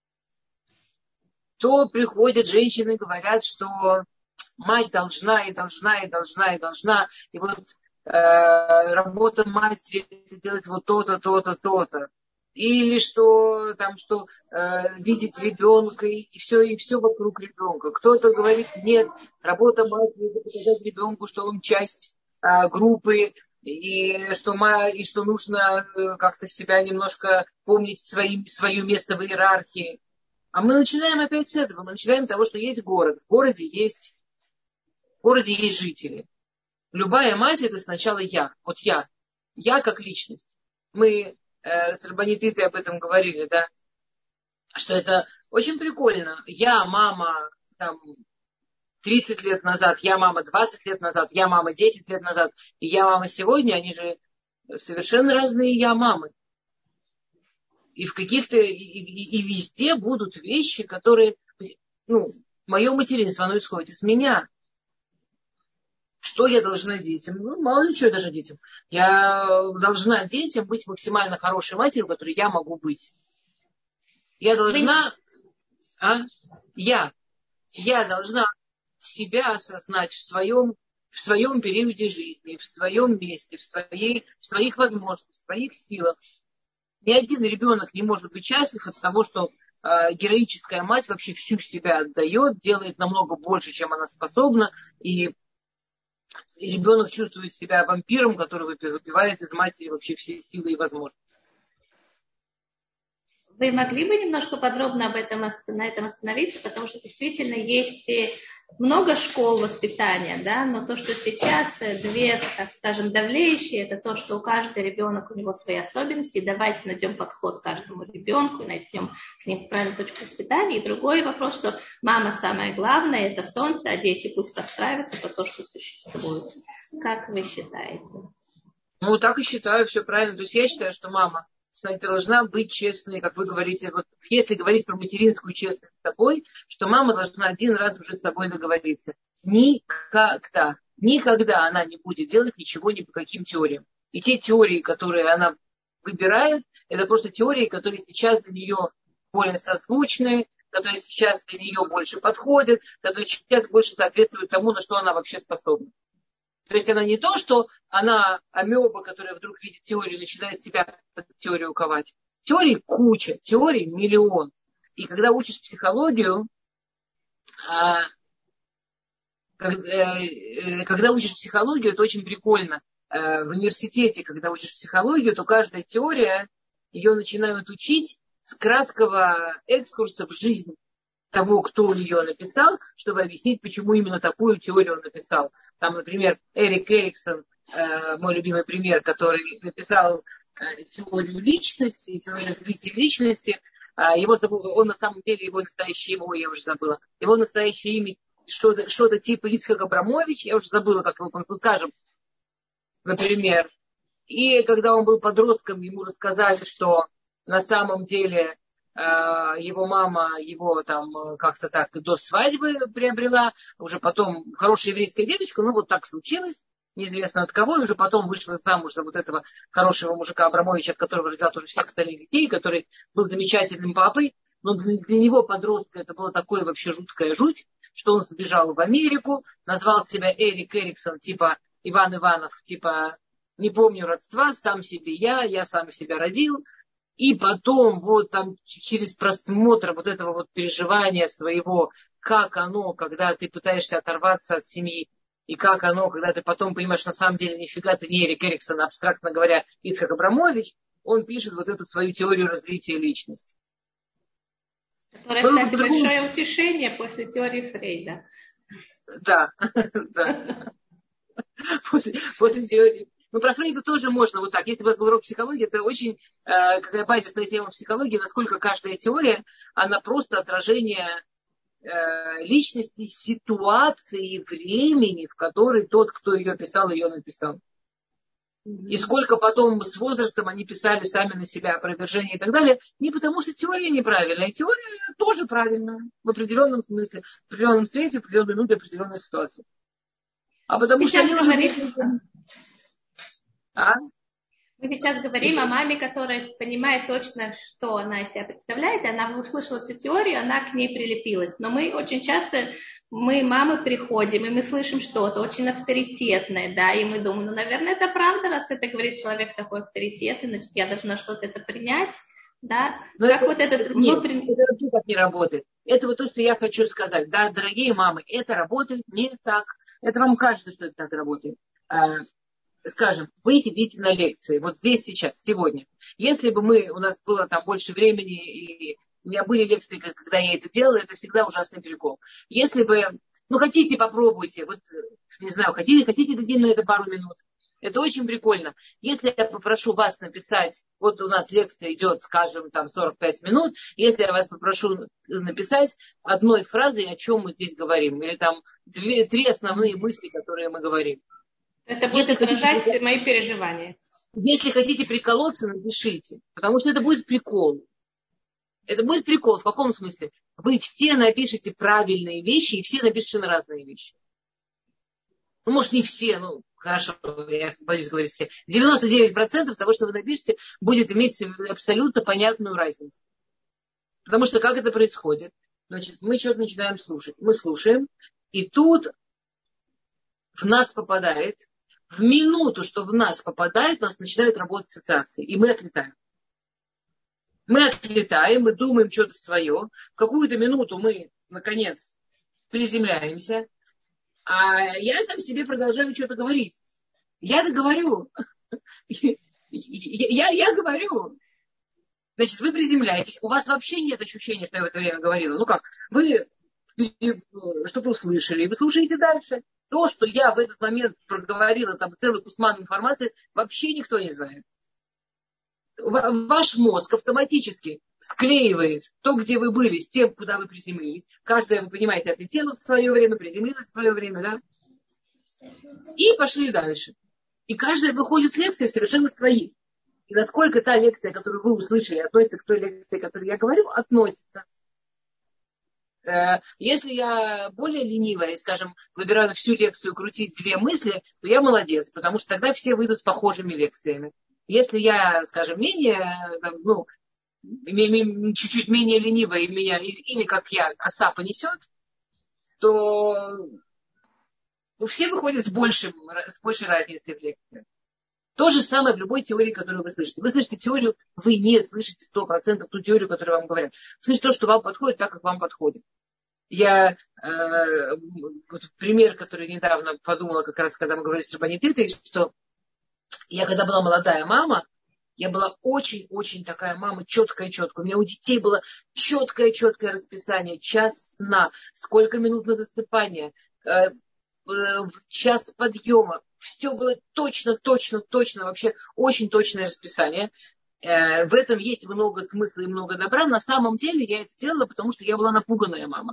То приходят женщины и говорят, что мать должна и должна и должна и должна. И вот э, работа матери делать вот то-то, то-то, то-то. или что там, что э, видеть ребенка и все, и все вокруг ребенка. Кто-то говорит, нет, работа матери это показать ребенку, что он часть э, группы, и что, и что нужно э, как-то себя немножко помнить своим, свое место в иерархии. А мы начинаем опять с этого. Мы начинаем с того, что есть город. В городе есть, в городе есть жители. Любая мать это сначала я. Вот я. Я как личность. Мы э, с Рабанититой об этом говорили, да, что это очень прикольно. Я мама там, тридцать лет назад, я мама двадцать лет назад, я мама десять лет назад, и я мама сегодня, они же совершенно разные я мамы. И в каких-то, и, и, и везде будут вещи, которые, ну, мое материнство, оно исходит из меня. Что я должна детям? Ну, мало ли что я даже детям. Я должна детям быть максимально хорошей матерью, которой я могу быть. Я должна... А? Я. Я должна себя осознать в своем, в своем периоде жизни, в своем месте, в, своей, в своих возможностях, в своих силах. Ни один ребенок не может быть счастлив от того, что э, героическая мать вообще всю себя отдает, делает намного больше, чем она способна, и И ребенок чувствует себя вампиром, который выпивает из матери вообще все силы и возможности. Вы могли бы немножко подробно об этом, на этом остановиться, потому что действительно есть много школ воспитания, да, но то, что сейчас две, так скажем, давлеющие, это то, что у каждого ребенка у него свои особенности, давайте найдем подход к каждому ребенку, найдем к ним правильную точку воспитания. И другой вопрос, что мама самое главное, это солнце, а дети пусть подстраиваются под то, что существует. Как вы считаете? Ну, так и считаю, все правильно. То есть я считаю, что мама должна быть честной, как вы говорите, вот если говорить про материнскую честность с собой, что мама должна один раз уже с собой договориться. Никогда, никогда она не будет делать ничего ни по каким теориям. И те теории, которые она выбирает, это просто теории, которые сейчас для нее более созвучны, которые сейчас для нее больше подходят, которые сейчас больше соответствуют тому, на что она вообще способна. То есть она не то, что она амеба, которая вдруг видит теорию, начинает себя под теорию ковать. Теорий куча, теорий миллион. И когда учишь психологию, когда учишь психологию, это очень прикольно. В университете, когда учишь психологию, то каждая теория, ее начинают учить с краткого экскурса в жизнь того, кто ее написал, чтобы объяснить, почему именно такую теорию он написал. Там, например, Эрик Эриксон, э, мой любимый пример, который написал э, теорию личности, теорию развития личности. Э, его, он на самом деле, его настоящее имя, я уже забыла, его настоящее имя что-то, что-то типа Ицхак Абрамович, я уже забыла, как его, ну, скажем, например. И когда он был подростком, ему рассказали, что на самом деле его мама его там как-то так до свадьбы приобрела, уже потом хорошая еврейская девочка, ну вот так случилось, неизвестно от кого, и уже потом вышла замуж за вот этого хорошего мужика Абрамовича, от которого родила тоже всех остальных детей, который был замечательным папой, но для, для него, подростка, это было такое вообще жуткая жуть, что он сбежал в Америку, назвал себя Эрик Эриксон, типа Иван Иванов, типа не помню родства, сам себе я, я сам себя родил. И потом вот там через просмотр вот этого вот переживания своего, как оно, когда ты пытаешься оторваться от семьи, и как оно, когда ты потом понимаешь, на самом деле нифига ты не Эрик Эриксон, абстрактно говоря, Ицхак Абрамович, он пишет вот эту свою теорию развития личности. Которая, было кстати, другому... большое утешение после теории Фрейда. Да, да. После, после теории... Ну, про Фрейда тоже можно вот так. Если бы у вас был урок психологии, это очень, э, какая базисная тема психологии, насколько каждая теория, она просто отражение э, личности, ситуации, времени, в которой тот, кто ее писал, ее написал. И сколько потом с возрастом они писали сами на себя опровержения и так далее. Не потому, что теория неправильная. Теория тоже правильная в определенном смысле, в определенном свете, в определенной минуте, в определенной ситуации. А потому Сейчас что они говорим... уже... А? Мы сейчас говорим о маме, которая понимает точно, что она из себя представляет, и она услышала всю теорию, она к ней прилепилась. Но мы очень часто, мы, мамы, приходим, и мы слышим что-то очень авторитетное, да, и мы думаем, ну, наверное, это правда, раз это говорит человек такой авторитетный, значит, я должна что-то это принять. Да? Но Как это, вот этот это, внутренний... нет, это вообще так не работает. Это вот то, что я хочу сказать. Да, дорогие мамы, это работает не так. Это вам кажется, что это так работает. А, скажем, вы сидите на лекции, вот здесь сейчас, сегодня. Если бы мы, у нас было там больше времени, и у меня были лекции, когда я это делала, это всегда ужасный прикол. Если бы, ну хотите, попробуйте, вот, не знаю, хотите, хотите дадим на это пару минут. Это очень прикольно. Если я попрошу вас написать, вот у нас лекция идет, скажем, там сорок пять минут, если я вас попрошу написать одной фразой, о чем мы здесь говорим, или там две, три основные мысли, которые мы говорим. Это будет Если отражать хотите, мои переживания. Если хотите приколоться, напишите, потому что это будет прикол. Это будет прикол. В каком смысле? Вы все напишите правильные вещи, и все напишите на разные вещи. Ну, может, не все, ну, хорошо, я боюсь говорить все. девяносто девять процентов того, что вы напишете, будет иметь абсолютно понятную разницу. Потому что как это происходит? Значит, мы что-то начинаем слушать. Мы слушаем, и тут в нас попадает, в минуту, что в нас попадает, у нас начинают работать ассоциации, и мы отлетаем. Мы отлетаем, мы думаем что-то свое. В какую-то минуту мы, наконец, приземляемся, а я там себе продолжаю что-то говорить. Я-то говорю. Я, я говорю. Значит, вы приземляетесь. У вас вообще нет ощущения, что я в это время говорила. Ну как? Вы что-то услышали, и вы слушаете дальше. То, что я в этот момент проговорила, там целый кусман информации, вообще никто не знает. Ваш мозг автоматически склеивает то, где вы были, с тем, куда вы приземлились. Каждая, вы понимаете, отлетела в свое время, приземлилась в свое время, да? И пошли дальше. И каждая выходит с лекции совершенно свои. И насколько та лекция, которую вы услышали, относится к той лекции, о которой я говорю, относится. Если я более ленивая и, скажем, выбираю всю лекцию крутить две мысли, то я молодец, потому что тогда все выйдут с похожими лекциями. Если я, скажем, менее, ну, чуть-чуть менее ленивая, и меня, или как я, оса понесет, то все выходят с, большим, с большей разницей в лекции. То же самое в любой теории, которую вы слышите. Вы слышите теорию, вы не слышите сто процентов ту теорию, которую вам говорят. Вы слышите то, что вам подходит, так, как вам подходит. Я, э, вот пример, который недавно подумала, как раз, когда мы говорили с Рабанит, что я, когда была молодая мама, я была очень-очень такая мама, четкая-четкая. У меня у детей было четкое-четкое расписание. Час сна, сколько минут на засыпание, э, э, час подъема. Все было точно-точно-точно, вообще очень точное расписание. Э, в этом есть много смысла и много добра. На самом деле я это делала, потому что я была напуганная мама.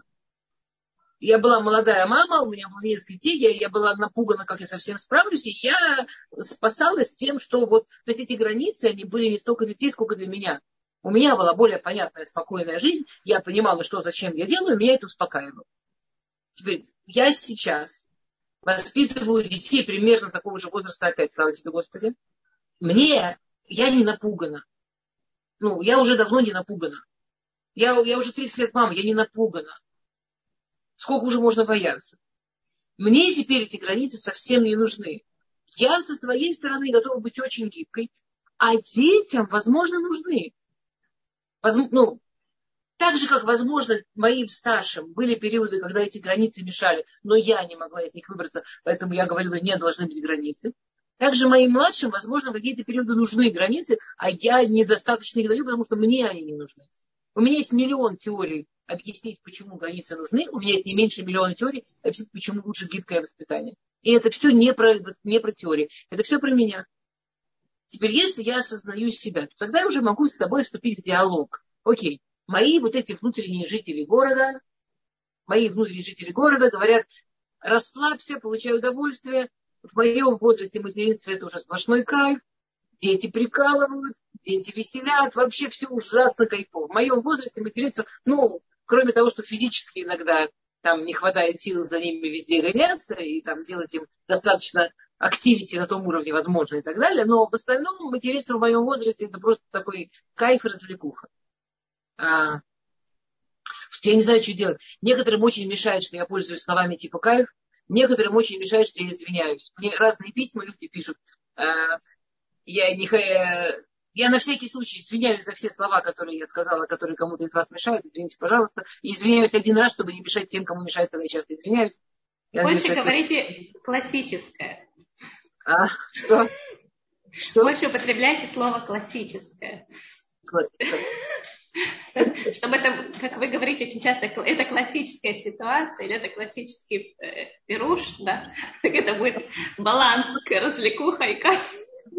Я была молодая мама, у меня было несколько детей, я, я была напугана, как я совсем справлюсь, и я спасалась тем, что вот, то есть эти границы, они были не столько для детей, сколько для меня. У меня была более понятная, спокойная жизнь, я понимала, что, зачем я делаю, меня это успокаивало. Теперь, я сейчас воспитываю детей примерно такого же возраста опять, слава тебе, Господи. Мне, я не напугана. Ну, я уже давно не напугана. Я, я уже тридцать лет мама, я не напугана. Сколько уже можно бояться? Мне теперь эти границы совсем не нужны. Я со своей стороны готова быть очень гибкой, а детям, возможно, нужны. Возможно, ну, так же, как, возможно, моим старшим были периоды, когда эти границы мешали, но я не могла из них выбраться, поэтому я говорила, нет, должны быть границы. Также моим младшим, возможно, в какие-то периоды нужны границы, а я недостаточно их даю, потому что мне они не нужны. У меня есть миллион теорий объяснить, почему границы нужны. У меня есть не меньше миллиона теорий объяснить, почему лучше гибкое воспитание. И это все не про, не про теории. Это все про меня. Теперь, если я осознаю себя, то тогда я уже могу с собой вступить в диалог. Окей, мои вот эти внутренние жители города, мои внутренние жители города говорят, расслабься, получай удовольствие. В моем возрасте материнства это уже сплошной кайф. Дети прикалывают, дети веселят, вообще все ужасно кайфово. В моем возрасте материнство, ну, кроме того, что физически иногда там не хватает сил за ними везде гоняться и там делать им достаточно активити на том уровне возможно и так далее, но в остальном материнство в моем возрасте это просто такой кайф и развлекуха. А, я не знаю, что делать. Некоторым очень мешает, что я пользуюсь словами типа кайф, некоторым очень мешает, что я извиняюсь. Мне разные письма люди пишут. Я, не, Я на всякий случай извиняюсь за все слова, которые я сказала, которые кому-то из вас мешают. Извините, пожалуйста. И извиняюсь один раз, чтобы не мешать тем, кому мешает, когда я часто извиняюсь. Я Больше надеюсь, говорите все... классическое. А, что? Что? Больше употребляйте слово классическое. Чтобы это, как вы говорите очень часто, это классическая ситуация или это классический э, пируш, да, так это будет баланс, развлекуха и кайф.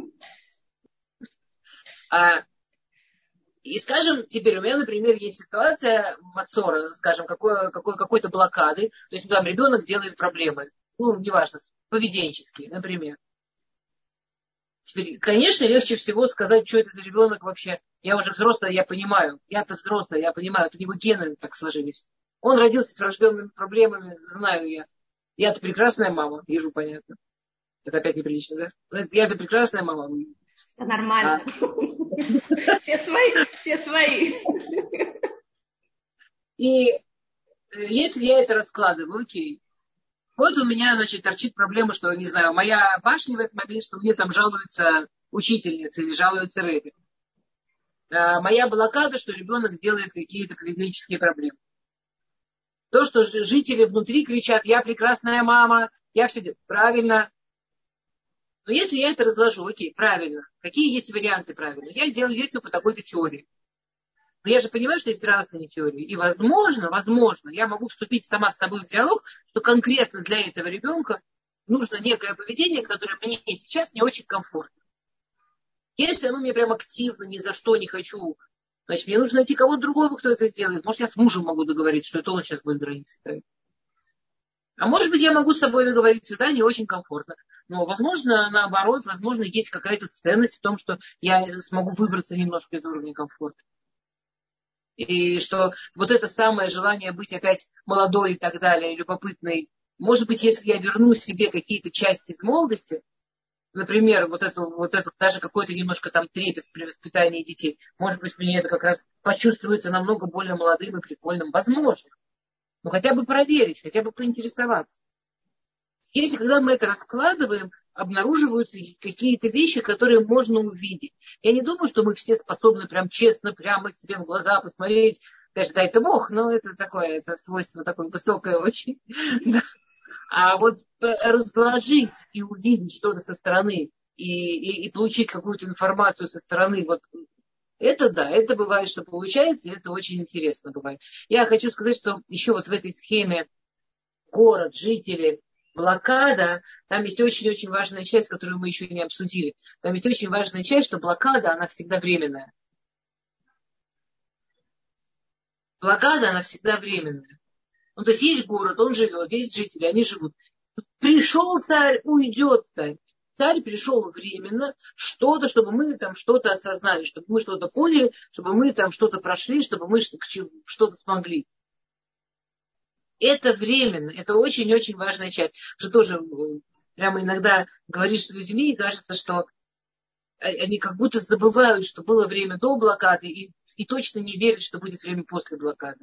А, и скажем, теперь у меня, например, есть ситуация мацора, скажем, какой, какой, какой-то блокады, то есть там ребенок делает проблемы, ну, неважно, поведенческие, например. Теперь, конечно, легче всего сказать, что это за ребенок вообще. Я уже взрослая, я понимаю. Я-то взрослая, я понимаю. Это у него гены так сложились. Он родился с врожденными проблемами, знаю я. Я-то прекрасная мама, вижу, понятно. Это опять неприлично, да? Я-то прекрасная мама. Все нормально. А? Все свои, все свои. И если я это раскладываю, окей. Вот у меня, значит, торчит проблема, что, не знаю, моя башня в этот момент, что мне там жалуется учительница или жалуется рэбби. А моя блокада, что ребенок делает какие-то поведенческие проблемы. То, что жители внутри кричат, я прекрасная мама, я все делаю правильно. Но если я это разложу, окей, правильно. Какие есть варианты правильно? Я делаю действие по такой-то теории. Но я же понимаю, что есть разные теории. И возможно, возможно, я могу вступить сама с тобой в диалог, что конкретно для этого ребенка нужно некое поведение, которое мне сейчас не очень комфортно. Если оно мне прям активно, ни за что не хочу, значит, мне нужно найти кого-то другого, кто это сделает. Может, я с мужем могу договориться, что это он сейчас будет границы ставить. А может быть, я могу с собой договориться, да, не очень комфортно. Но, возможно, наоборот, возможно, есть какая-то ценность в том, что я смогу выбраться немножко из уровня комфорта. И что вот это самое желание быть опять молодой и так далее, любопытной. Может быть, если я верну себе какие-то части из молодости, например, вот эту, вот эту даже какой-то немножко там трепет при воспитании детей, может быть, мне это как раз почувствуется намного более молодым и прикольным. Возможно. Но хотя бы проверить, хотя бы поинтересоваться. Если, когда мы это раскладываем, обнаруживаются какие-то вещи, которые можно увидеть. Я не думаю, что мы все способны прям честно, прямо себе в глаза посмотреть. Конечно, да, это Бог, но это такое, это свойство такое высокое очень. А вот разложить и увидеть что-то со стороны и, и, и получить какую-то информацию со стороны, вот это да, это бывает, что получается, и это очень интересно бывает. Я хочу сказать, что еще вот в этой схеме город, жители, блокада, там есть очень-очень важная часть, которую мы еще не обсудили. Там есть очень важная часть, что блокада, она всегда временная. Блокада, она всегда временная. Ну, то есть есть город, он живет, есть жители, они живут. Пришел царь, уйдет царь. Царь пришел временно, что-то, чтобы мы там что-то осознали, чтобы мы что-то поняли, чтобы мы там что-то прошли, чтобы мы что-то смогли. Это временно, это очень-очень важная часть. Что тоже прямо иногда говоришь с людьми, и кажется, что они как будто забывают, что было время до блокады, и, и точно не верят, что будет время после блокады.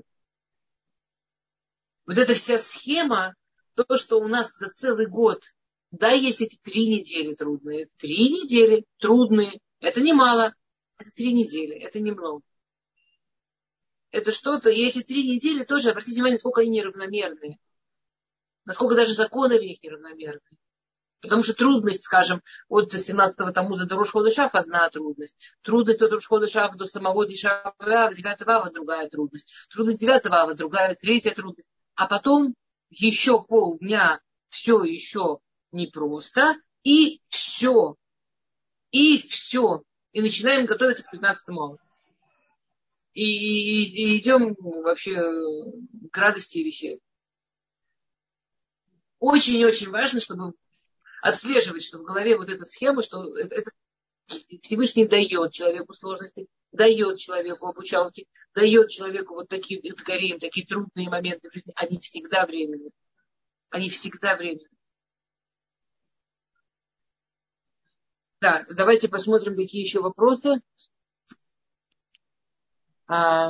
Вот эта вся схема, то, что у нас за целый год, да, есть эти три недели трудные. Три недели трудные. Это немало. Это три недели. Это немного. Это что-то. И эти три недели тоже, обратите внимание, насколько они неравномерные. Насколько даже законы в них неравномерные. Потому что трудность, скажем, от семнадцатого Тамуза до Рош-ходеш-Ав одна трудность. Трудность от Рош-ходеш-Ав до самого Тишав-Ав, девятого Ава другая трудность. Трудность девятого Ава другая, третья трудность. А потом еще полдня все еще непросто. И все. И все. И начинаем готовиться к пятнадцатому Аву. И, и, и идем вообще к радости и веселью. Очень-очень важно, чтобы отслеживать, что в голове вот эта схема, что это, это Всевышний дает человеку сложности, дает человеку обучалки, дает человеку вот такие эдгарим, такие трудные моменты в жизни. Они всегда временные. Они всегда временные. Да, давайте посмотрим, какие еще вопросы. А,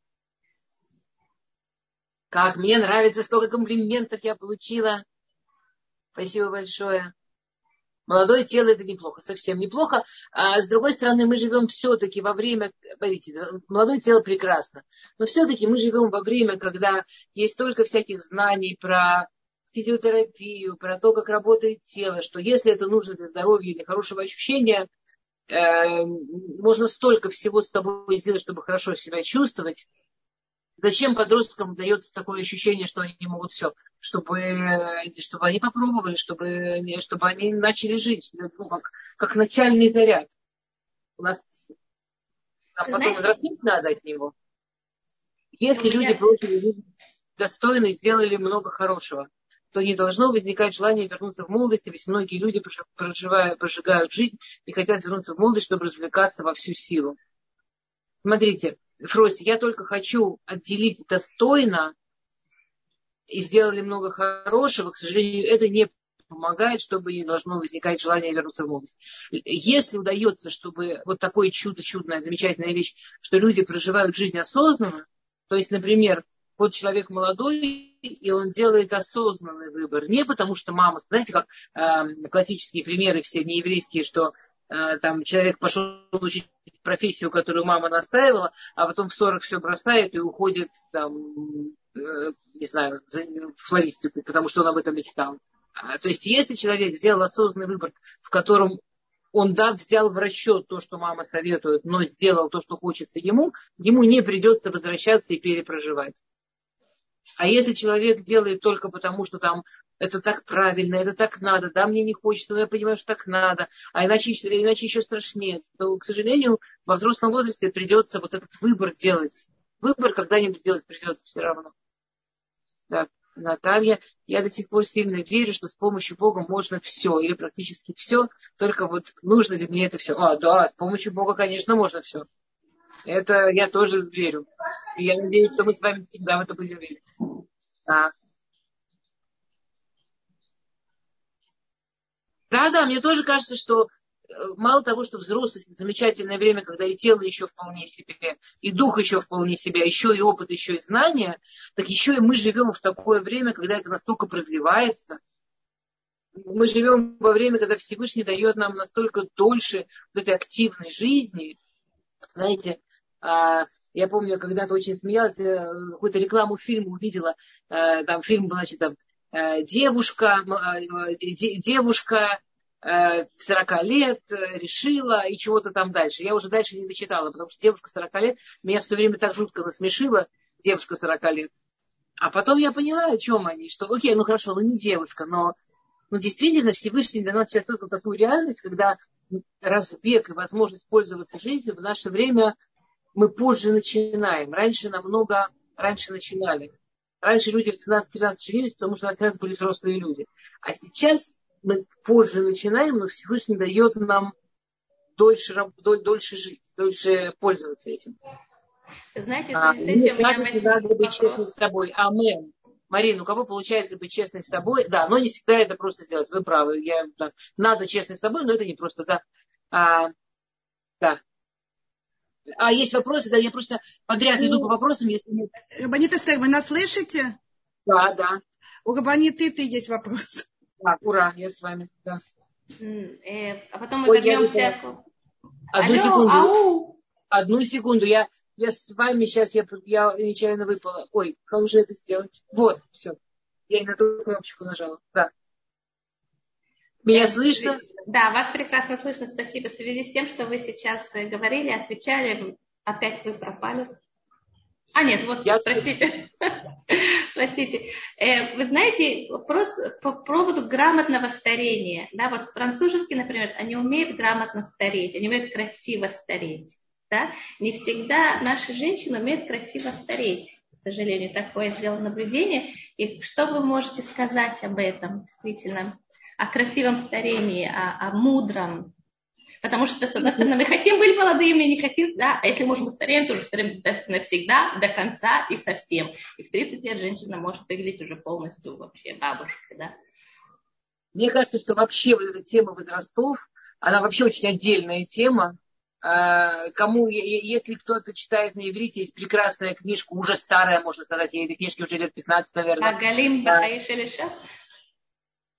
как мне нравится, столько комплиментов я получила. Спасибо большое. Молодое тело это неплохо, совсем неплохо. А с другой стороны, мы живем все-таки во время, смотрите, молодое тело прекрасно, но все-таки мы живем во время, когда есть столько всяких знаний про физиотерапию, про то, как работает тело, что если это нужно для здоровья, для хорошего ощущения, э, можно столько всего с собой сделать, чтобы хорошо себя чувствовать. Зачем подросткам дается такое ощущение, что они не могут все? Чтобы, чтобы они попробовали, чтобы, чтобы они начали жить. Ну, как, как начальный заряд. У нас нам потом возрастить надо от него. Если люди прожили жизнь достойно и сделали много хорошего, то не должно возникать желание вернуться в молодость, ведь многие люди проживая, прожигают жизнь и хотят вернуться в молодость, чтобы развлекаться во всю силу. Смотрите, Фроси, я только хочу отделить достойно и сделали много хорошего, к сожалению, это не помогает, чтобы не должно возникать желание вернуться в молодость. Если удается, чтобы вот такое чудо, чудная, замечательная вещь, что люди проживают жизнь осознанно, то есть, например, вот человек молодой, и он делает осознанный выбор, не потому что мама, знаете, как э, классические примеры все нееврейские, что э, там человек пошел учить профессию, которую мама настаивала, а потом в сорок все бросает и уходит там, э, не знаю, в флористику, потому что он об этом мечтал. А, то есть, если человек сделал осознанный выбор, в котором он, да, взял в расчет то, что мама советует, но сделал то, что хочется ему, ему не придется возвращаться и перепроживать. А если человек делает только потому, что там это так правильно, это так надо, да, мне не хочется, но я понимаю, что так надо, а иначе, иначе еще страшнее, то, к сожалению, во взрослом возрасте придется вот этот выбор делать. Выбор когда-нибудь делать придется все равно. Да, Наталья, я до сих пор сильно верю, что с помощью Бога можно все, или практически все, только вот нужно ли мне это все? А, да, с помощью Бога, конечно, можно все. Это я тоже верю. И я надеюсь, что мы с вами всегда в это будем верить. Да. Да, да, мне тоже кажется, что мало того, что взрослость — это замечательное время, когда и тело еще вполне себе, и дух еще вполне себе, еще и опыт, еще и знания, так еще и мы живем в такое время, когда это настолько продлевается. Мы живем во время, когда Всевышний дает нам настолько дольше вот этой активной жизни. Знаете, я помню, когда-то очень смеялась, какую-то рекламу фильма увидела, там фильм был, значит, там, девушка, девушка сорока лет решила и чего-то там дальше. Я уже дальше не дочитала, потому что девушка сорока лет меня все время так жутко насмешила, девушка сорока лет. А потом я поняла, о чем они, что окей, ну хорошо, ну не девушка, но ну, действительно Всевышний для нас сейчас создал такую реальность, когда разбег и возможность пользоваться жизнью в наше время мы позже начинаем. Раньше намного раньше начинали. Раньше люди в двенадцать-тринадцать женились, потому что двенадцать были взрослые люди. А сейчас мы позже начинаем, но Всевышний дает нам дольше, дольше жить, дольше пользоваться этим. Знаете, а, с этим кажется, надо быть честным с собой. Амен. Марина, у кого получается быть честной с собой? Да, но не всегда это просто сделать. Вы правы. Я, да, надо честной с собой, но это не просто. Да. А, да. А есть вопросы? Да, я просто подряд иду по вопросам. Если нет... Рабанит Эстер, вы нас слышите? Да, да. У Рабанит Иты есть вопрос. Да, ура, я с вами. Да. А потом мы Ой, вернемся. Я... Одну Алло, секунду. ау. Одну секунду. Я, я с вами сейчас, я, я нечаянно выпала. Ой, как же это сделать? Вот, все. Я и на ту кнопочку нажала. Да. Меня слышно? Да, вас прекрасно слышно. Спасибо. В связи с тем, что вы сейчас говорили, отвечали, опять вы пропали. А, нет, вот, я... простите. Простите. Вы знаете, вопрос по поводу грамотного старения. Да, вот француженки, например, они умеют грамотно стареть, они умеют красиво стареть. Да? Не всегда наши женщины умеют красиво стареть. К сожалению, такое сделано наблюдение. И что вы можете сказать об этом, действительно, о красивом старении, о, о мудром? Потому что, с одной стороны, мы хотим быть молодыми, не хотим, да, а если можем стареем, то уже стареем навсегда, до конца и совсем. И в тридцать лет женщина может выглядеть уже полностью вообще бабушкой, да. Мне кажется, что вообще вот эта тема возрастов, она вообще очень отдельная тема. Кому, если кто-то читает на иврите, есть прекрасная книжка, уже старая, можно сказать, ей этой книжке уже лет пятнадцать, наверное. А Галим Бахаиш Элиша?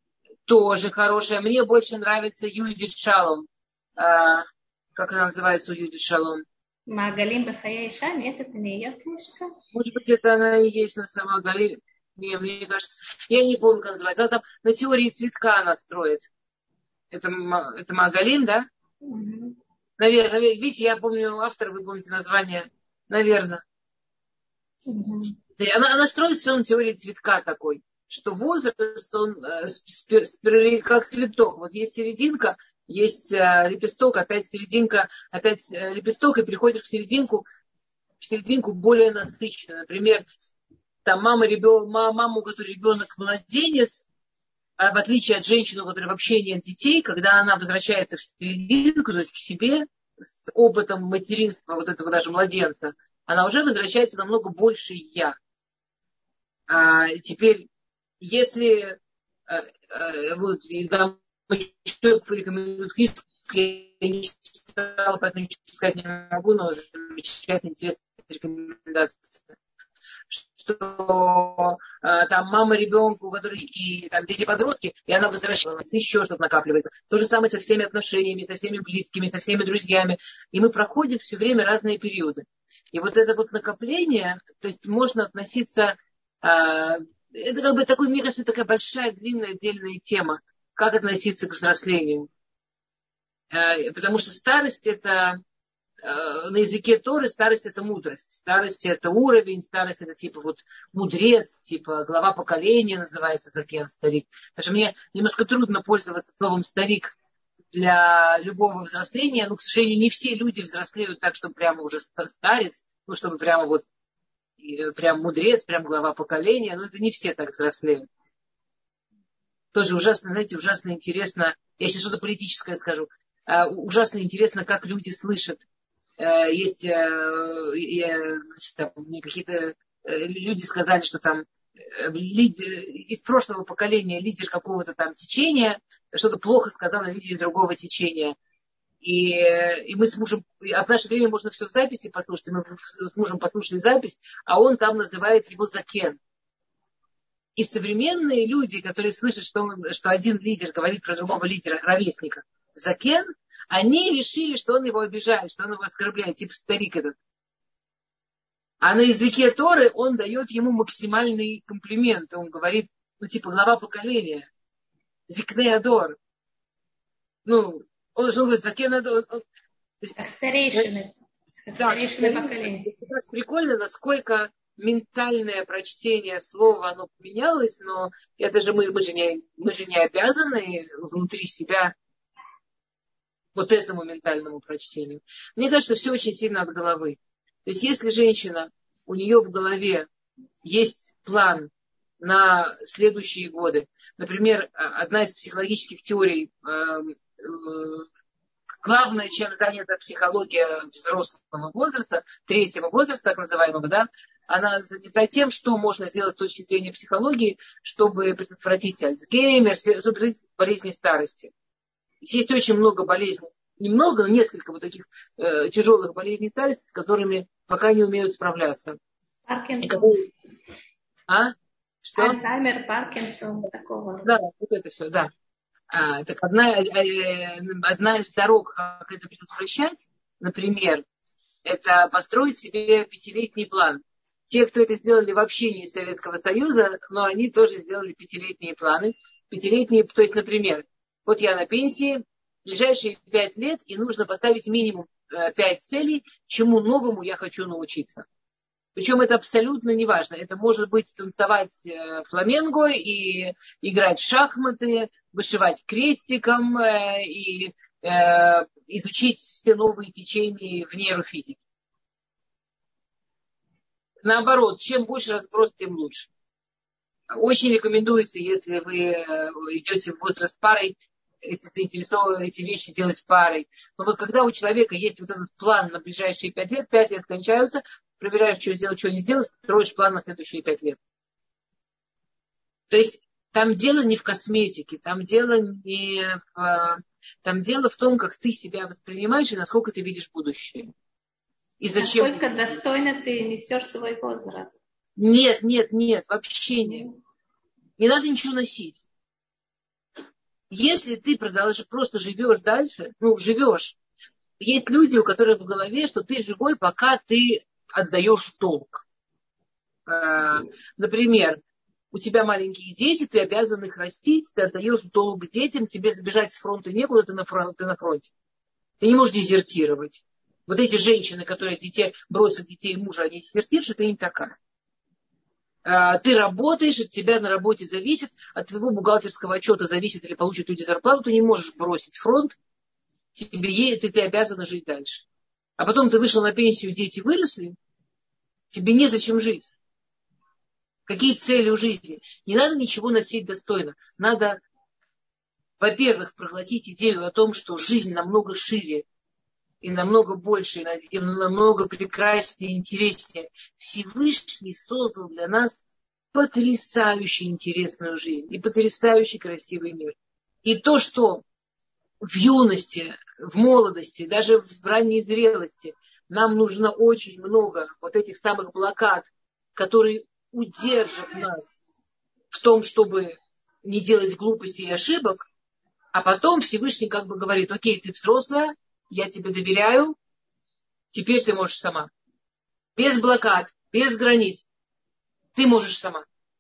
Тоже хорошая. Мне больше нравится Юдит Шалом. А, как она называется у Юдит Шалом? Магалим Бахая Иша? Нет, это не ее книжка. Может быть, это она и есть на самом Галиле. Не, мне кажется, я не помню, как называется. Она там на теории цветка она строит. Это, это Магалим, да? Угу. Наверное, видите, я помню автора, вы помните название. Наверное. Угу. Она, она строит все на теории цветка такой, что возраст, он э, спир, спир, как цветок. Вот есть серединка, есть э, лепесток, опять серединка, опять э, лепесток, и приходишь к серединку, в серединку более насыщенную. Например, там мама, ребенок, мама, у которой ребенок младенец, а в отличие от женщины, у которой вообще нет детей, когда она возвращается в серединку, то есть к себе, с опытом материнства вот этого даже младенца, она уже возвращается намного больше я. А теперь, если а, а, вот, и там еще порекомендуют книжку, я не читала, поэтому ничего сказать не могу, но замечательная, интересная рекомендация, что а, там мама ребенку, который, и там дети-подростки, и она возвращалась, еще что-то накапливается. То же самое со всеми отношениями, со всеми близкими, со всеми друзьями. И мы проходим все время разные периоды. И вот это вот накопление, то есть можно относиться, а, это как бы такой, мне кажется, такая большая, длинная, отдельная тема, как относиться к взрослению. А, потому что старость это... На языке Торы старость это мудрость, старость это уровень, старость это типа вот мудрец, типа глава поколения называется закен, старик. Потому что мне немножко трудно пользоваться словом старик для любого взросления, но, к сожалению, не все люди взрослеют так, чтобы прямо уже старец, ну, чтобы прямо вот прям мудрец, прям глава поколения, но это не все так взрослеют. Тоже ужасно, знаете, ужасно интересно, я сейчас что-то политическое скажу, ужасно интересно, как люди слышат. Есть, значит, там, мне какие-то люди сказали, что там лидер, из прошлого поколения лидер какого-то там течения что-то плохо сказал о лидере другого течения. И, и мы с мужем, а в наше время можно все в записи послушать, и мы с мужем послушали запись, а он там называет его закен. И современные люди, которые слышат, что, он, что один лидер говорит про другого лидера, ровесника, закен, они решили, что он его обижает, что он его оскорбляет, типа старик этот. А на языке Торы он дает ему максимальный комплимент. Он говорит, ну типа глава поколения. Зикней Адор. Ну, он же говорит, закен Адор. Он, как старейшины. Как да, старейшины поколения. Это прикольно, насколько ментальное прочтение слова, оно поменялось, но это же мы, мы, же не, мы же не обязаны внутри себя вот этому ментальному прочтению. Мне кажется, все очень сильно от головы. То есть, если женщина, у нее в голове есть план на следующие годы, например, одна из психологических теорий, э, э, главное, чем занята психология взрослого возраста, третьего возраста, так называемого, да, она занята тем, что можно сделать с точки зрения психологии, чтобы предотвратить Альцгеймер, чтобы предотвратить болезни старости. Есть очень много болезней, немного, но несколько вот таких э, тяжелых болезней старости, с которыми пока не умеют справляться. Паркинсон. Которые... А? Что? Альцгеймер, Паркинсон, такого. Да, вот это все, да. А, так одна, одна из дорог, как это предотвращать, например, это построить себе пятилетний план. Те, кто это сделали вообще не из Советского Союза, но они тоже сделали пятилетние планы. Пятилетние, то есть, например, вот я на пенсии, в ближайшие пять лет, и нужно поставить минимум пять целей, чему новому я хочу научиться. Причем это абсолютно не важно. Это может быть танцевать фламенго и играть в шахматы, вышивать крестиком и э, изучить все новые течения в нейрофизике. Наоборот, чем больше разброс, тем лучше. Очень рекомендуется, если вы идете в возраст парой, эти заинтересованы эти вещи делать парой. Но вот когда у человека есть вот этот план на ближайшие пять лет, пять лет кончаются, проверяешь, что сделать, что не сделать, строишь план на следующие пять лет. То есть там дело не в косметике, там дело не в, там дело в том, как ты себя воспринимаешь и насколько ты видишь будущее. И зачем? Насколько достойно ты несешь свой возраст. Нет, нет, нет, вообще нет. Не надо ничего носить. Если ты продолжаешь, просто живешь дальше, ну, живешь, есть люди, у которых в голове, что ты живой, пока ты отдаешь долг. Например, у тебя маленькие дети, ты обязан их растить, ты отдаешь долг детям, тебе сбежать с фронта некуда, ты на, фронт, ты на фронте. Ты не можешь дезертировать. Вот эти женщины, которые детей, бросят детей и мужа, они дезертируют, ты не такая. Ты работаешь, от тебя на работе зависит, от твоего бухгалтерского отчета зависит, или получат люди зарплату, ты не можешь бросить фронт, тебе, ты, ты обязана жить дальше. А потом ты вышел на пенсию, дети выросли, тебе незачем жить. Какие цели у жизни? Не надо ничего носить достойно. Надо, во-первых, проглотить идею о том, что жизнь намного шире, и намного больше, и намного прекраснее, и интереснее. Всевышний создал для нас потрясающе интересную жизнь и потрясающе красивый мир. И то, что в юности, в молодости, даже в ранней зрелости нам нужно очень много вот этих самых блокад, которые удержат нас в том, чтобы не делать глупостей и ошибок, а потом Всевышний как бы говорит: окей, ты взрослая, я тебе доверяю, теперь ты можешь сама. Без блокад, без границ. Ты можешь сама.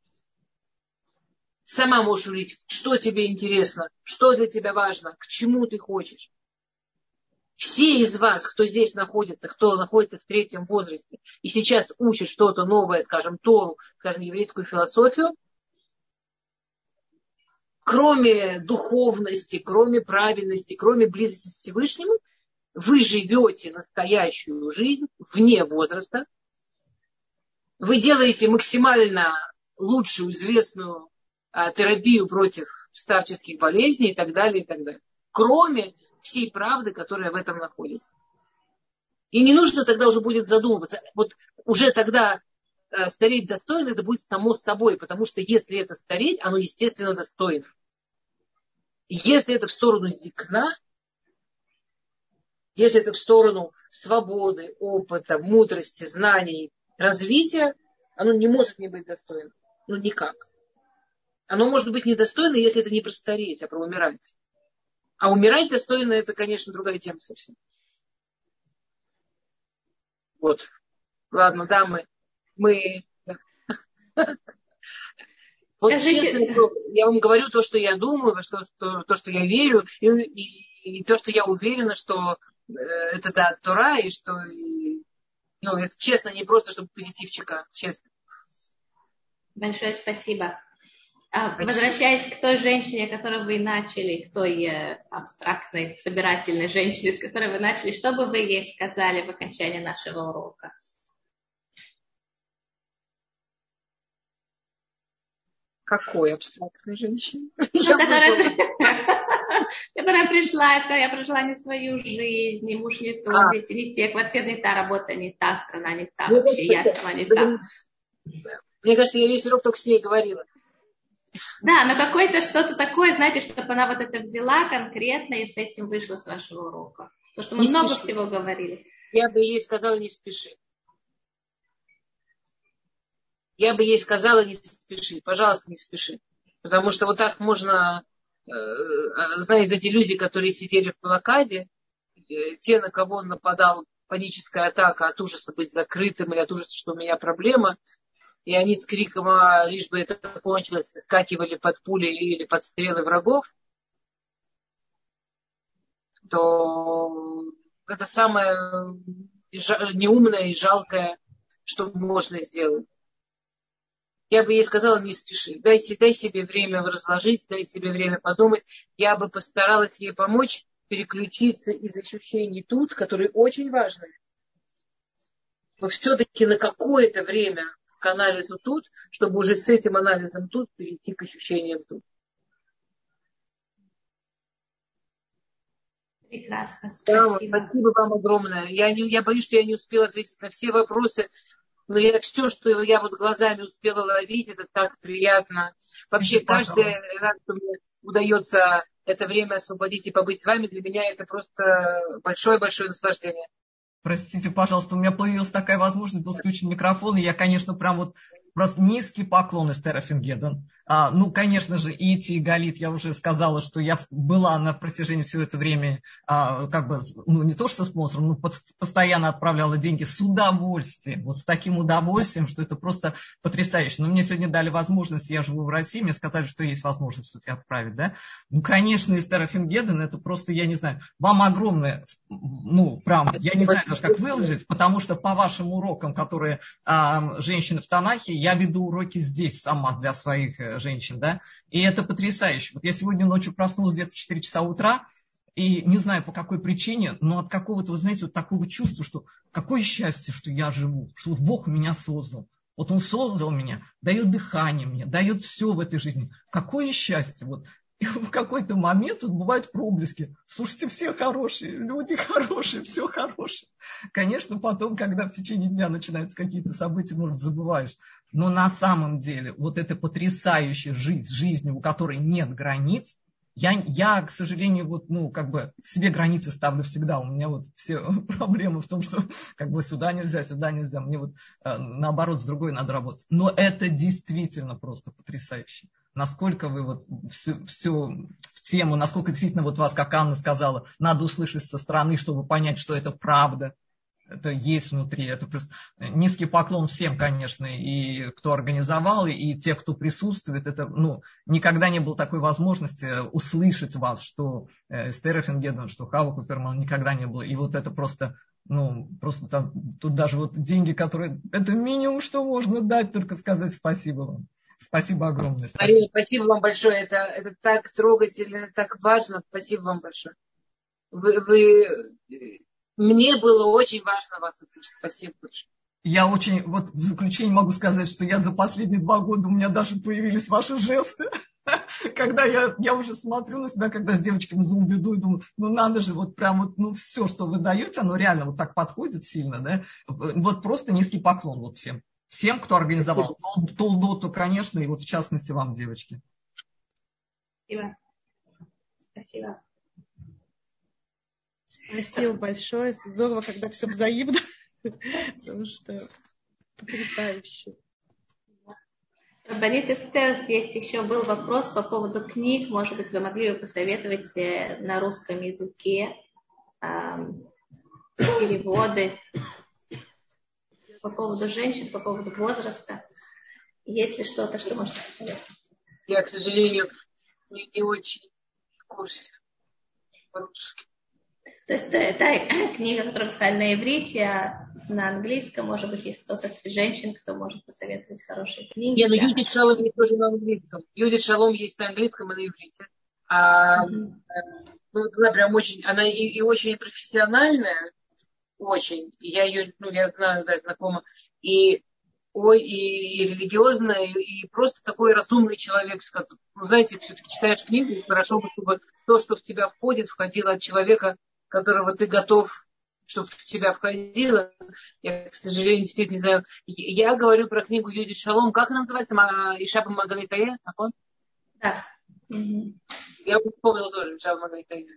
Сама можешь увидеть, что тебе интересно, что для тебя важно, к чему ты хочешь. Все из вас, кто здесь находится, кто находится в третьем возрасте и сейчас учит что-то новое, скажем, Тору, скажем, еврейскую философию, кроме духовности, кроме правильности, кроме близости к Всевышнему, вы живете настоящую жизнь вне возраста. Вы делаете максимально лучшую, известную а, терапию против старческих болезней и так далее, и так далее. Кроме всей правды, которая в этом находится. И не нужно тогда уже будет задумываться. Вот уже тогда а, стареть достойно, это будет само собой, потому что если это стареть, оно естественно достойно. Если это в сторону зикна, если это в сторону свободы, опыта, мудрости, знаний, развития, оно не может не быть достойным. Ну, никак. Оно может быть недостойно, если это не про стареть, а про умирать. А умирать достойно, это, конечно, другая тема совсем. Вот. Ладно, да, мы... мы... Вот честно, я вам говорю то, что я думаю, то, что, то, что я верю, и, и, и то, что я уверена, что это да, Тора, и что, и, ну, это честно, не просто, чтобы позитивчика, честно. Большое спасибо. спасибо. Возвращаясь к той женщине, которую вы начали, к той абстрактной, собирательной женщине, с которой вы начали, что бы вы ей сказали в окончании нашего урока? Какой абстрактной женщине? Ну, которая, которая пришла, это я прожила не свою жизнь, ни муж не то, а. дети не те, квартира не та, работа не та, страна не та, мне вообще я сама не та. Мне кажется, я весь урок только с ней говорила. Да, но какое-то что-то такое, знаете, чтобы она вот это взяла конкретно и с этим вышла с вашего урока. Потому что мы не много спеши. Всего говорили. Я бы ей сказала, не спеши. Я бы ей сказала, не спеши, пожалуйста, не спеши. Потому что вот так можно, э, знаете, эти люди, которые сидели в блокаде, э, те, на кого нападала паническая атака от ужаса быть закрытым или от ужаса, что у меня проблема, и они с криком, а, лишь бы это кончилось, скакивали под пули или под стрелы врагов, то это самое неумное и жалкое, что можно сделать. Я бы ей сказала, не спеши, дай, дай себе время разложить, дай себе время подумать. Я бы постаралась ей помочь переключиться из ощущений тут, которые очень важны, но все-таки на какое-то время к анализу тут, чтобы уже с этим анализом тут перейти к ощущениям тут. Прекрасно. Спасибо. Да, спасибо вам огромное. Я, не, я боюсь, что я не успела ответить на все вопросы. Но я все, что я вот глазами успела ловить, это так приятно. Вообще, каждый раз, что мне удается это время освободить и побыть с вами, для меня это просто большое-большое наслаждение. Простите, пожалуйста, у меня появилась такая возможность, был включен микрофон, и я, конечно, прям вот просто низкий поклон, Эстер Афингеден. А, ну, конечно же, Ити и Галит, я уже сказала, что я была на протяжении всего этого времени, а, как бы, ну, не то что спонсором, но под, постоянно отправляла деньги с удовольствием, вот с таким удовольствием, что это просто потрясающе. Но мне сегодня дали возможность, я живу в России, мне сказали, что есть возможность тут отправить, да. Ну, конечно, Эстер Афингеден, это просто, я не знаю, вам огромное, ну, прям, я не знаю даже, как выложить, потому что по вашим урокам, которые а, женщины в Танахе, я веду уроки здесь сама для своих женщин, да, и это потрясающе. Вот я сегодня ночью проснулась где-то в четыре часа утра, и не знаю по какой причине, но от какого-то, вы знаете, вот такого чувства, что какое счастье, что я живу, что вот Бог меня создал. Вот Он создал меня, дает дыхание мне, дает все в этой жизни. Какое счастье, вот. И в какой-то момент вот бывают проблески. Слушайте, все хорошие, люди хорошие, все хорошее. Конечно, потом, когда в течение дня начинаются какие-то события, может, забываешь. Но на самом деле вот эта потрясающая жизнь, жизнь, у которой нет границ, я, я, к сожалению, вот, ну, как бы себе границы ставлю всегда. У меня вот все проблемы в том, что как бы сюда нельзя, сюда нельзя. Мне вот наоборот с другой надо работать. Но это действительно просто потрясающе. Насколько вы вот всю, всю в тему, насколько действительно вот вас, как Анна сказала, надо услышать со стороны, чтобы понять, что это правда. Это есть внутри. Это просто низкий поклон всем, конечно, и кто организовал, и те, кто присутствует. Это, ну, никогда не было такой возможности услышать вас, что Эстер Афингеден, что Хава Куперман, никогда не было. И вот это просто, ну, просто там, тут даже вот деньги, которые, это минимум, что можно дать, только сказать спасибо вам. Спасибо огромное. Спасибо. Марина, спасибо вам большое. Это, это так трогательно, так важно. Спасибо вам большое. Вы, вы... Мне было очень важно вас услышать. Спасибо большое. Я очень, вот в заключение могу сказать, что я за последние два года, у меня даже появились ваши жесты. Когда я, я уже смотрю на себя, когда с девочками за убеду и думаю, ну надо же, вот прям вот, ну все, что вы даете, оно реально вот так подходит сильно, да. Вот просто низкий поклон вот всем. Всем, кто организовал Толдоту, конечно, и вот в частности вам, девочки. Спасибо. Спасибо. Спасибо большое. Здорово, когда все взаимно. Потому что потрясающе. Рабанит Эстер, здесь еще был вопрос по поводу книг. Может быть, вы могли бы посоветовать на русском языке переводы по поводу женщин, по поводу возраста. Есть ли что-то, что можете посоветовать? Я, к сожалению, не, не очень в курсе по-русски. То есть это книга, которую вы сказали на иврите, а на английском, может быть, есть кто-то из женщин, кто может посоветовать хорошие книги. Не, ну да. Юдит Шалом есть тоже на английском. Юдит Шалом есть на английском и на иврите. А, mm-hmm. ну, она прям очень, она и, и очень профессиональная, очень. Я ее, ну, я знаю, да, знакома. И, ой, и, и религиозная, и, и просто такой разумный человек. Ну, знаете, все-таки читаешь книгу, хорошо бы, чтобы то, что в тебя входит, входило от человека, которого ты готов, чтобы в тебя входило. Я, к сожалению, действительно не знаю. Я говорю про книгу Юдит Шалом. Как она называется? Ишаба Магаликае? Да. Mm-hmm. Я вспомнила тоже Ишаба Магаликае.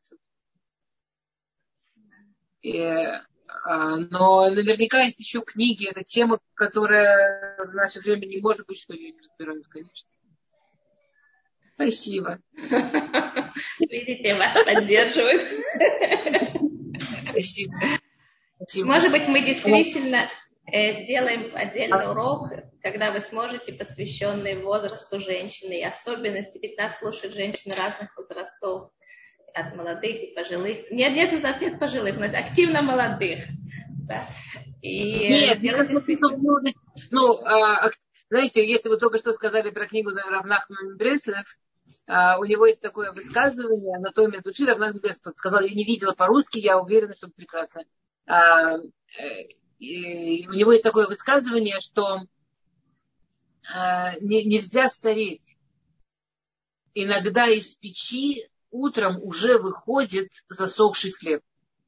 Но наверняка есть еще книги. Это тема, которая в наше время не может быть, что ее не разбирают, конечно. Спасибо. Видите, вас поддерживают. Спасибо. Спасибо. Может быть, мы действительно э, сделаем отдельный урок, когда вы сможете, посвященный возрасту женщины и особенности, ведь нас слушают женщины разных возрастов, от молодых и пожилых. Нет, нет, это от пожилых, у нас активно молодых. Да. И нет, действительно... ну, а, знаете, если вы только что сказали про книгу Рав Нахман Бреслев, Uh, у него есть такое высказывание, «Анатомия души», Рав Нахман Бреслев сказал, я не видела по-русски, я уверена, что это прекрасно. Uh, и у него есть такое высказывание, что uh, не, нельзя стареть. Иногда из печи утром уже выходит засохший хлеб.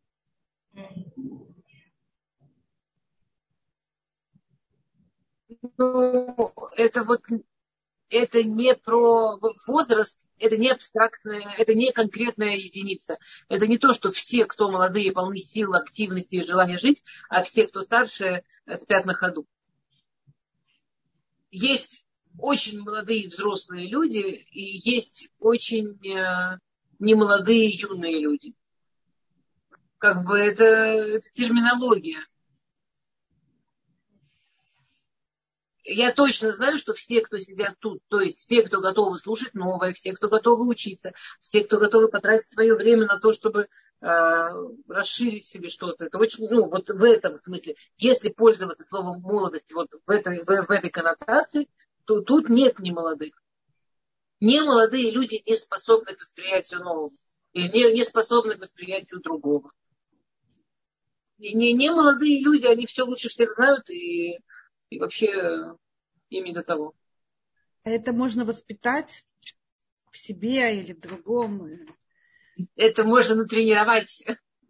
Ну, это вот... Это не про возраст, это не абстрактная, это не конкретная единица. Это не то, что все, кто молодые, полны сил, активности и желания жить, а все, кто старше, спят на ходу. есть очень молодые взрослые люди и есть очень э, немолодые юные люди. Как бы это, это терминология. Я точно знаю, что все, кто сидят тут, то есть все, кто готовы слушать новое, все, кто готовы учиться, все, кто готовы потратить свое время на то, чтобы э, расширить себе что-то, это очень, ну, вот в этом смысле, если пользоваться словом молодость вот в этой, в, в этой коннотации, то тут нет немолодых. Немолодые люди не способны к восприятию нового, и не, не способны к восприятию другого. И не, не молодые люди, они все лучше всех знают, и И вообще им не до того. Это можно воспитать в себе или в другом. Это можно натренировать.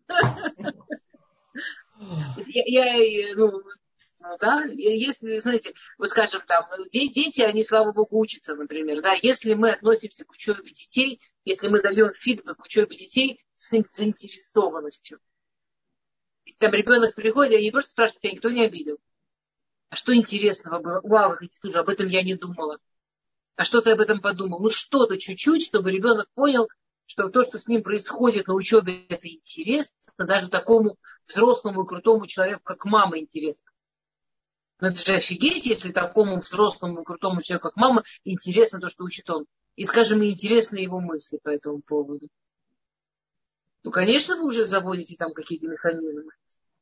Я, я, ну, да, если, знаете, вот скажем там, дети, они, слава богу, учатся, например, да, если мы относимся к учебе детей, если мы даем фидбэк к учебе детей с заинтересованностью. Если там ребенок приходит, они просто спрашивают, тебя никто не обидел. А что интересного было? Вау, слушай, об этом я не думала. А что ты об этом подумал? Ну что-то чуть-чуть, чтобы ребенок понял, что то, что с ним происходит на учебе, это интересно. Даже такому взрослому и крутому человеку, как мама, интересно. Но это же офигеть, если такому взрослому и крутому человеку, как мама, интересно то, что учит он. И, скажем, интересны его мысли по этому поводу. Ну, конечно, вы уже заводите там какие-то механизмы.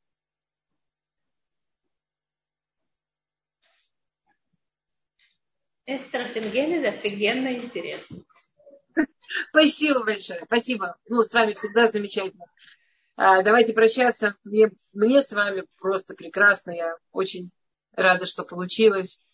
Эстер Фингель, это офигенно интересно. Спасибо большое. Спасибо. Ну, с вами всегда замечательно. А, давайте прощаться. Мне, мне с вами просто прекрасно. Я очень рада, что получилось.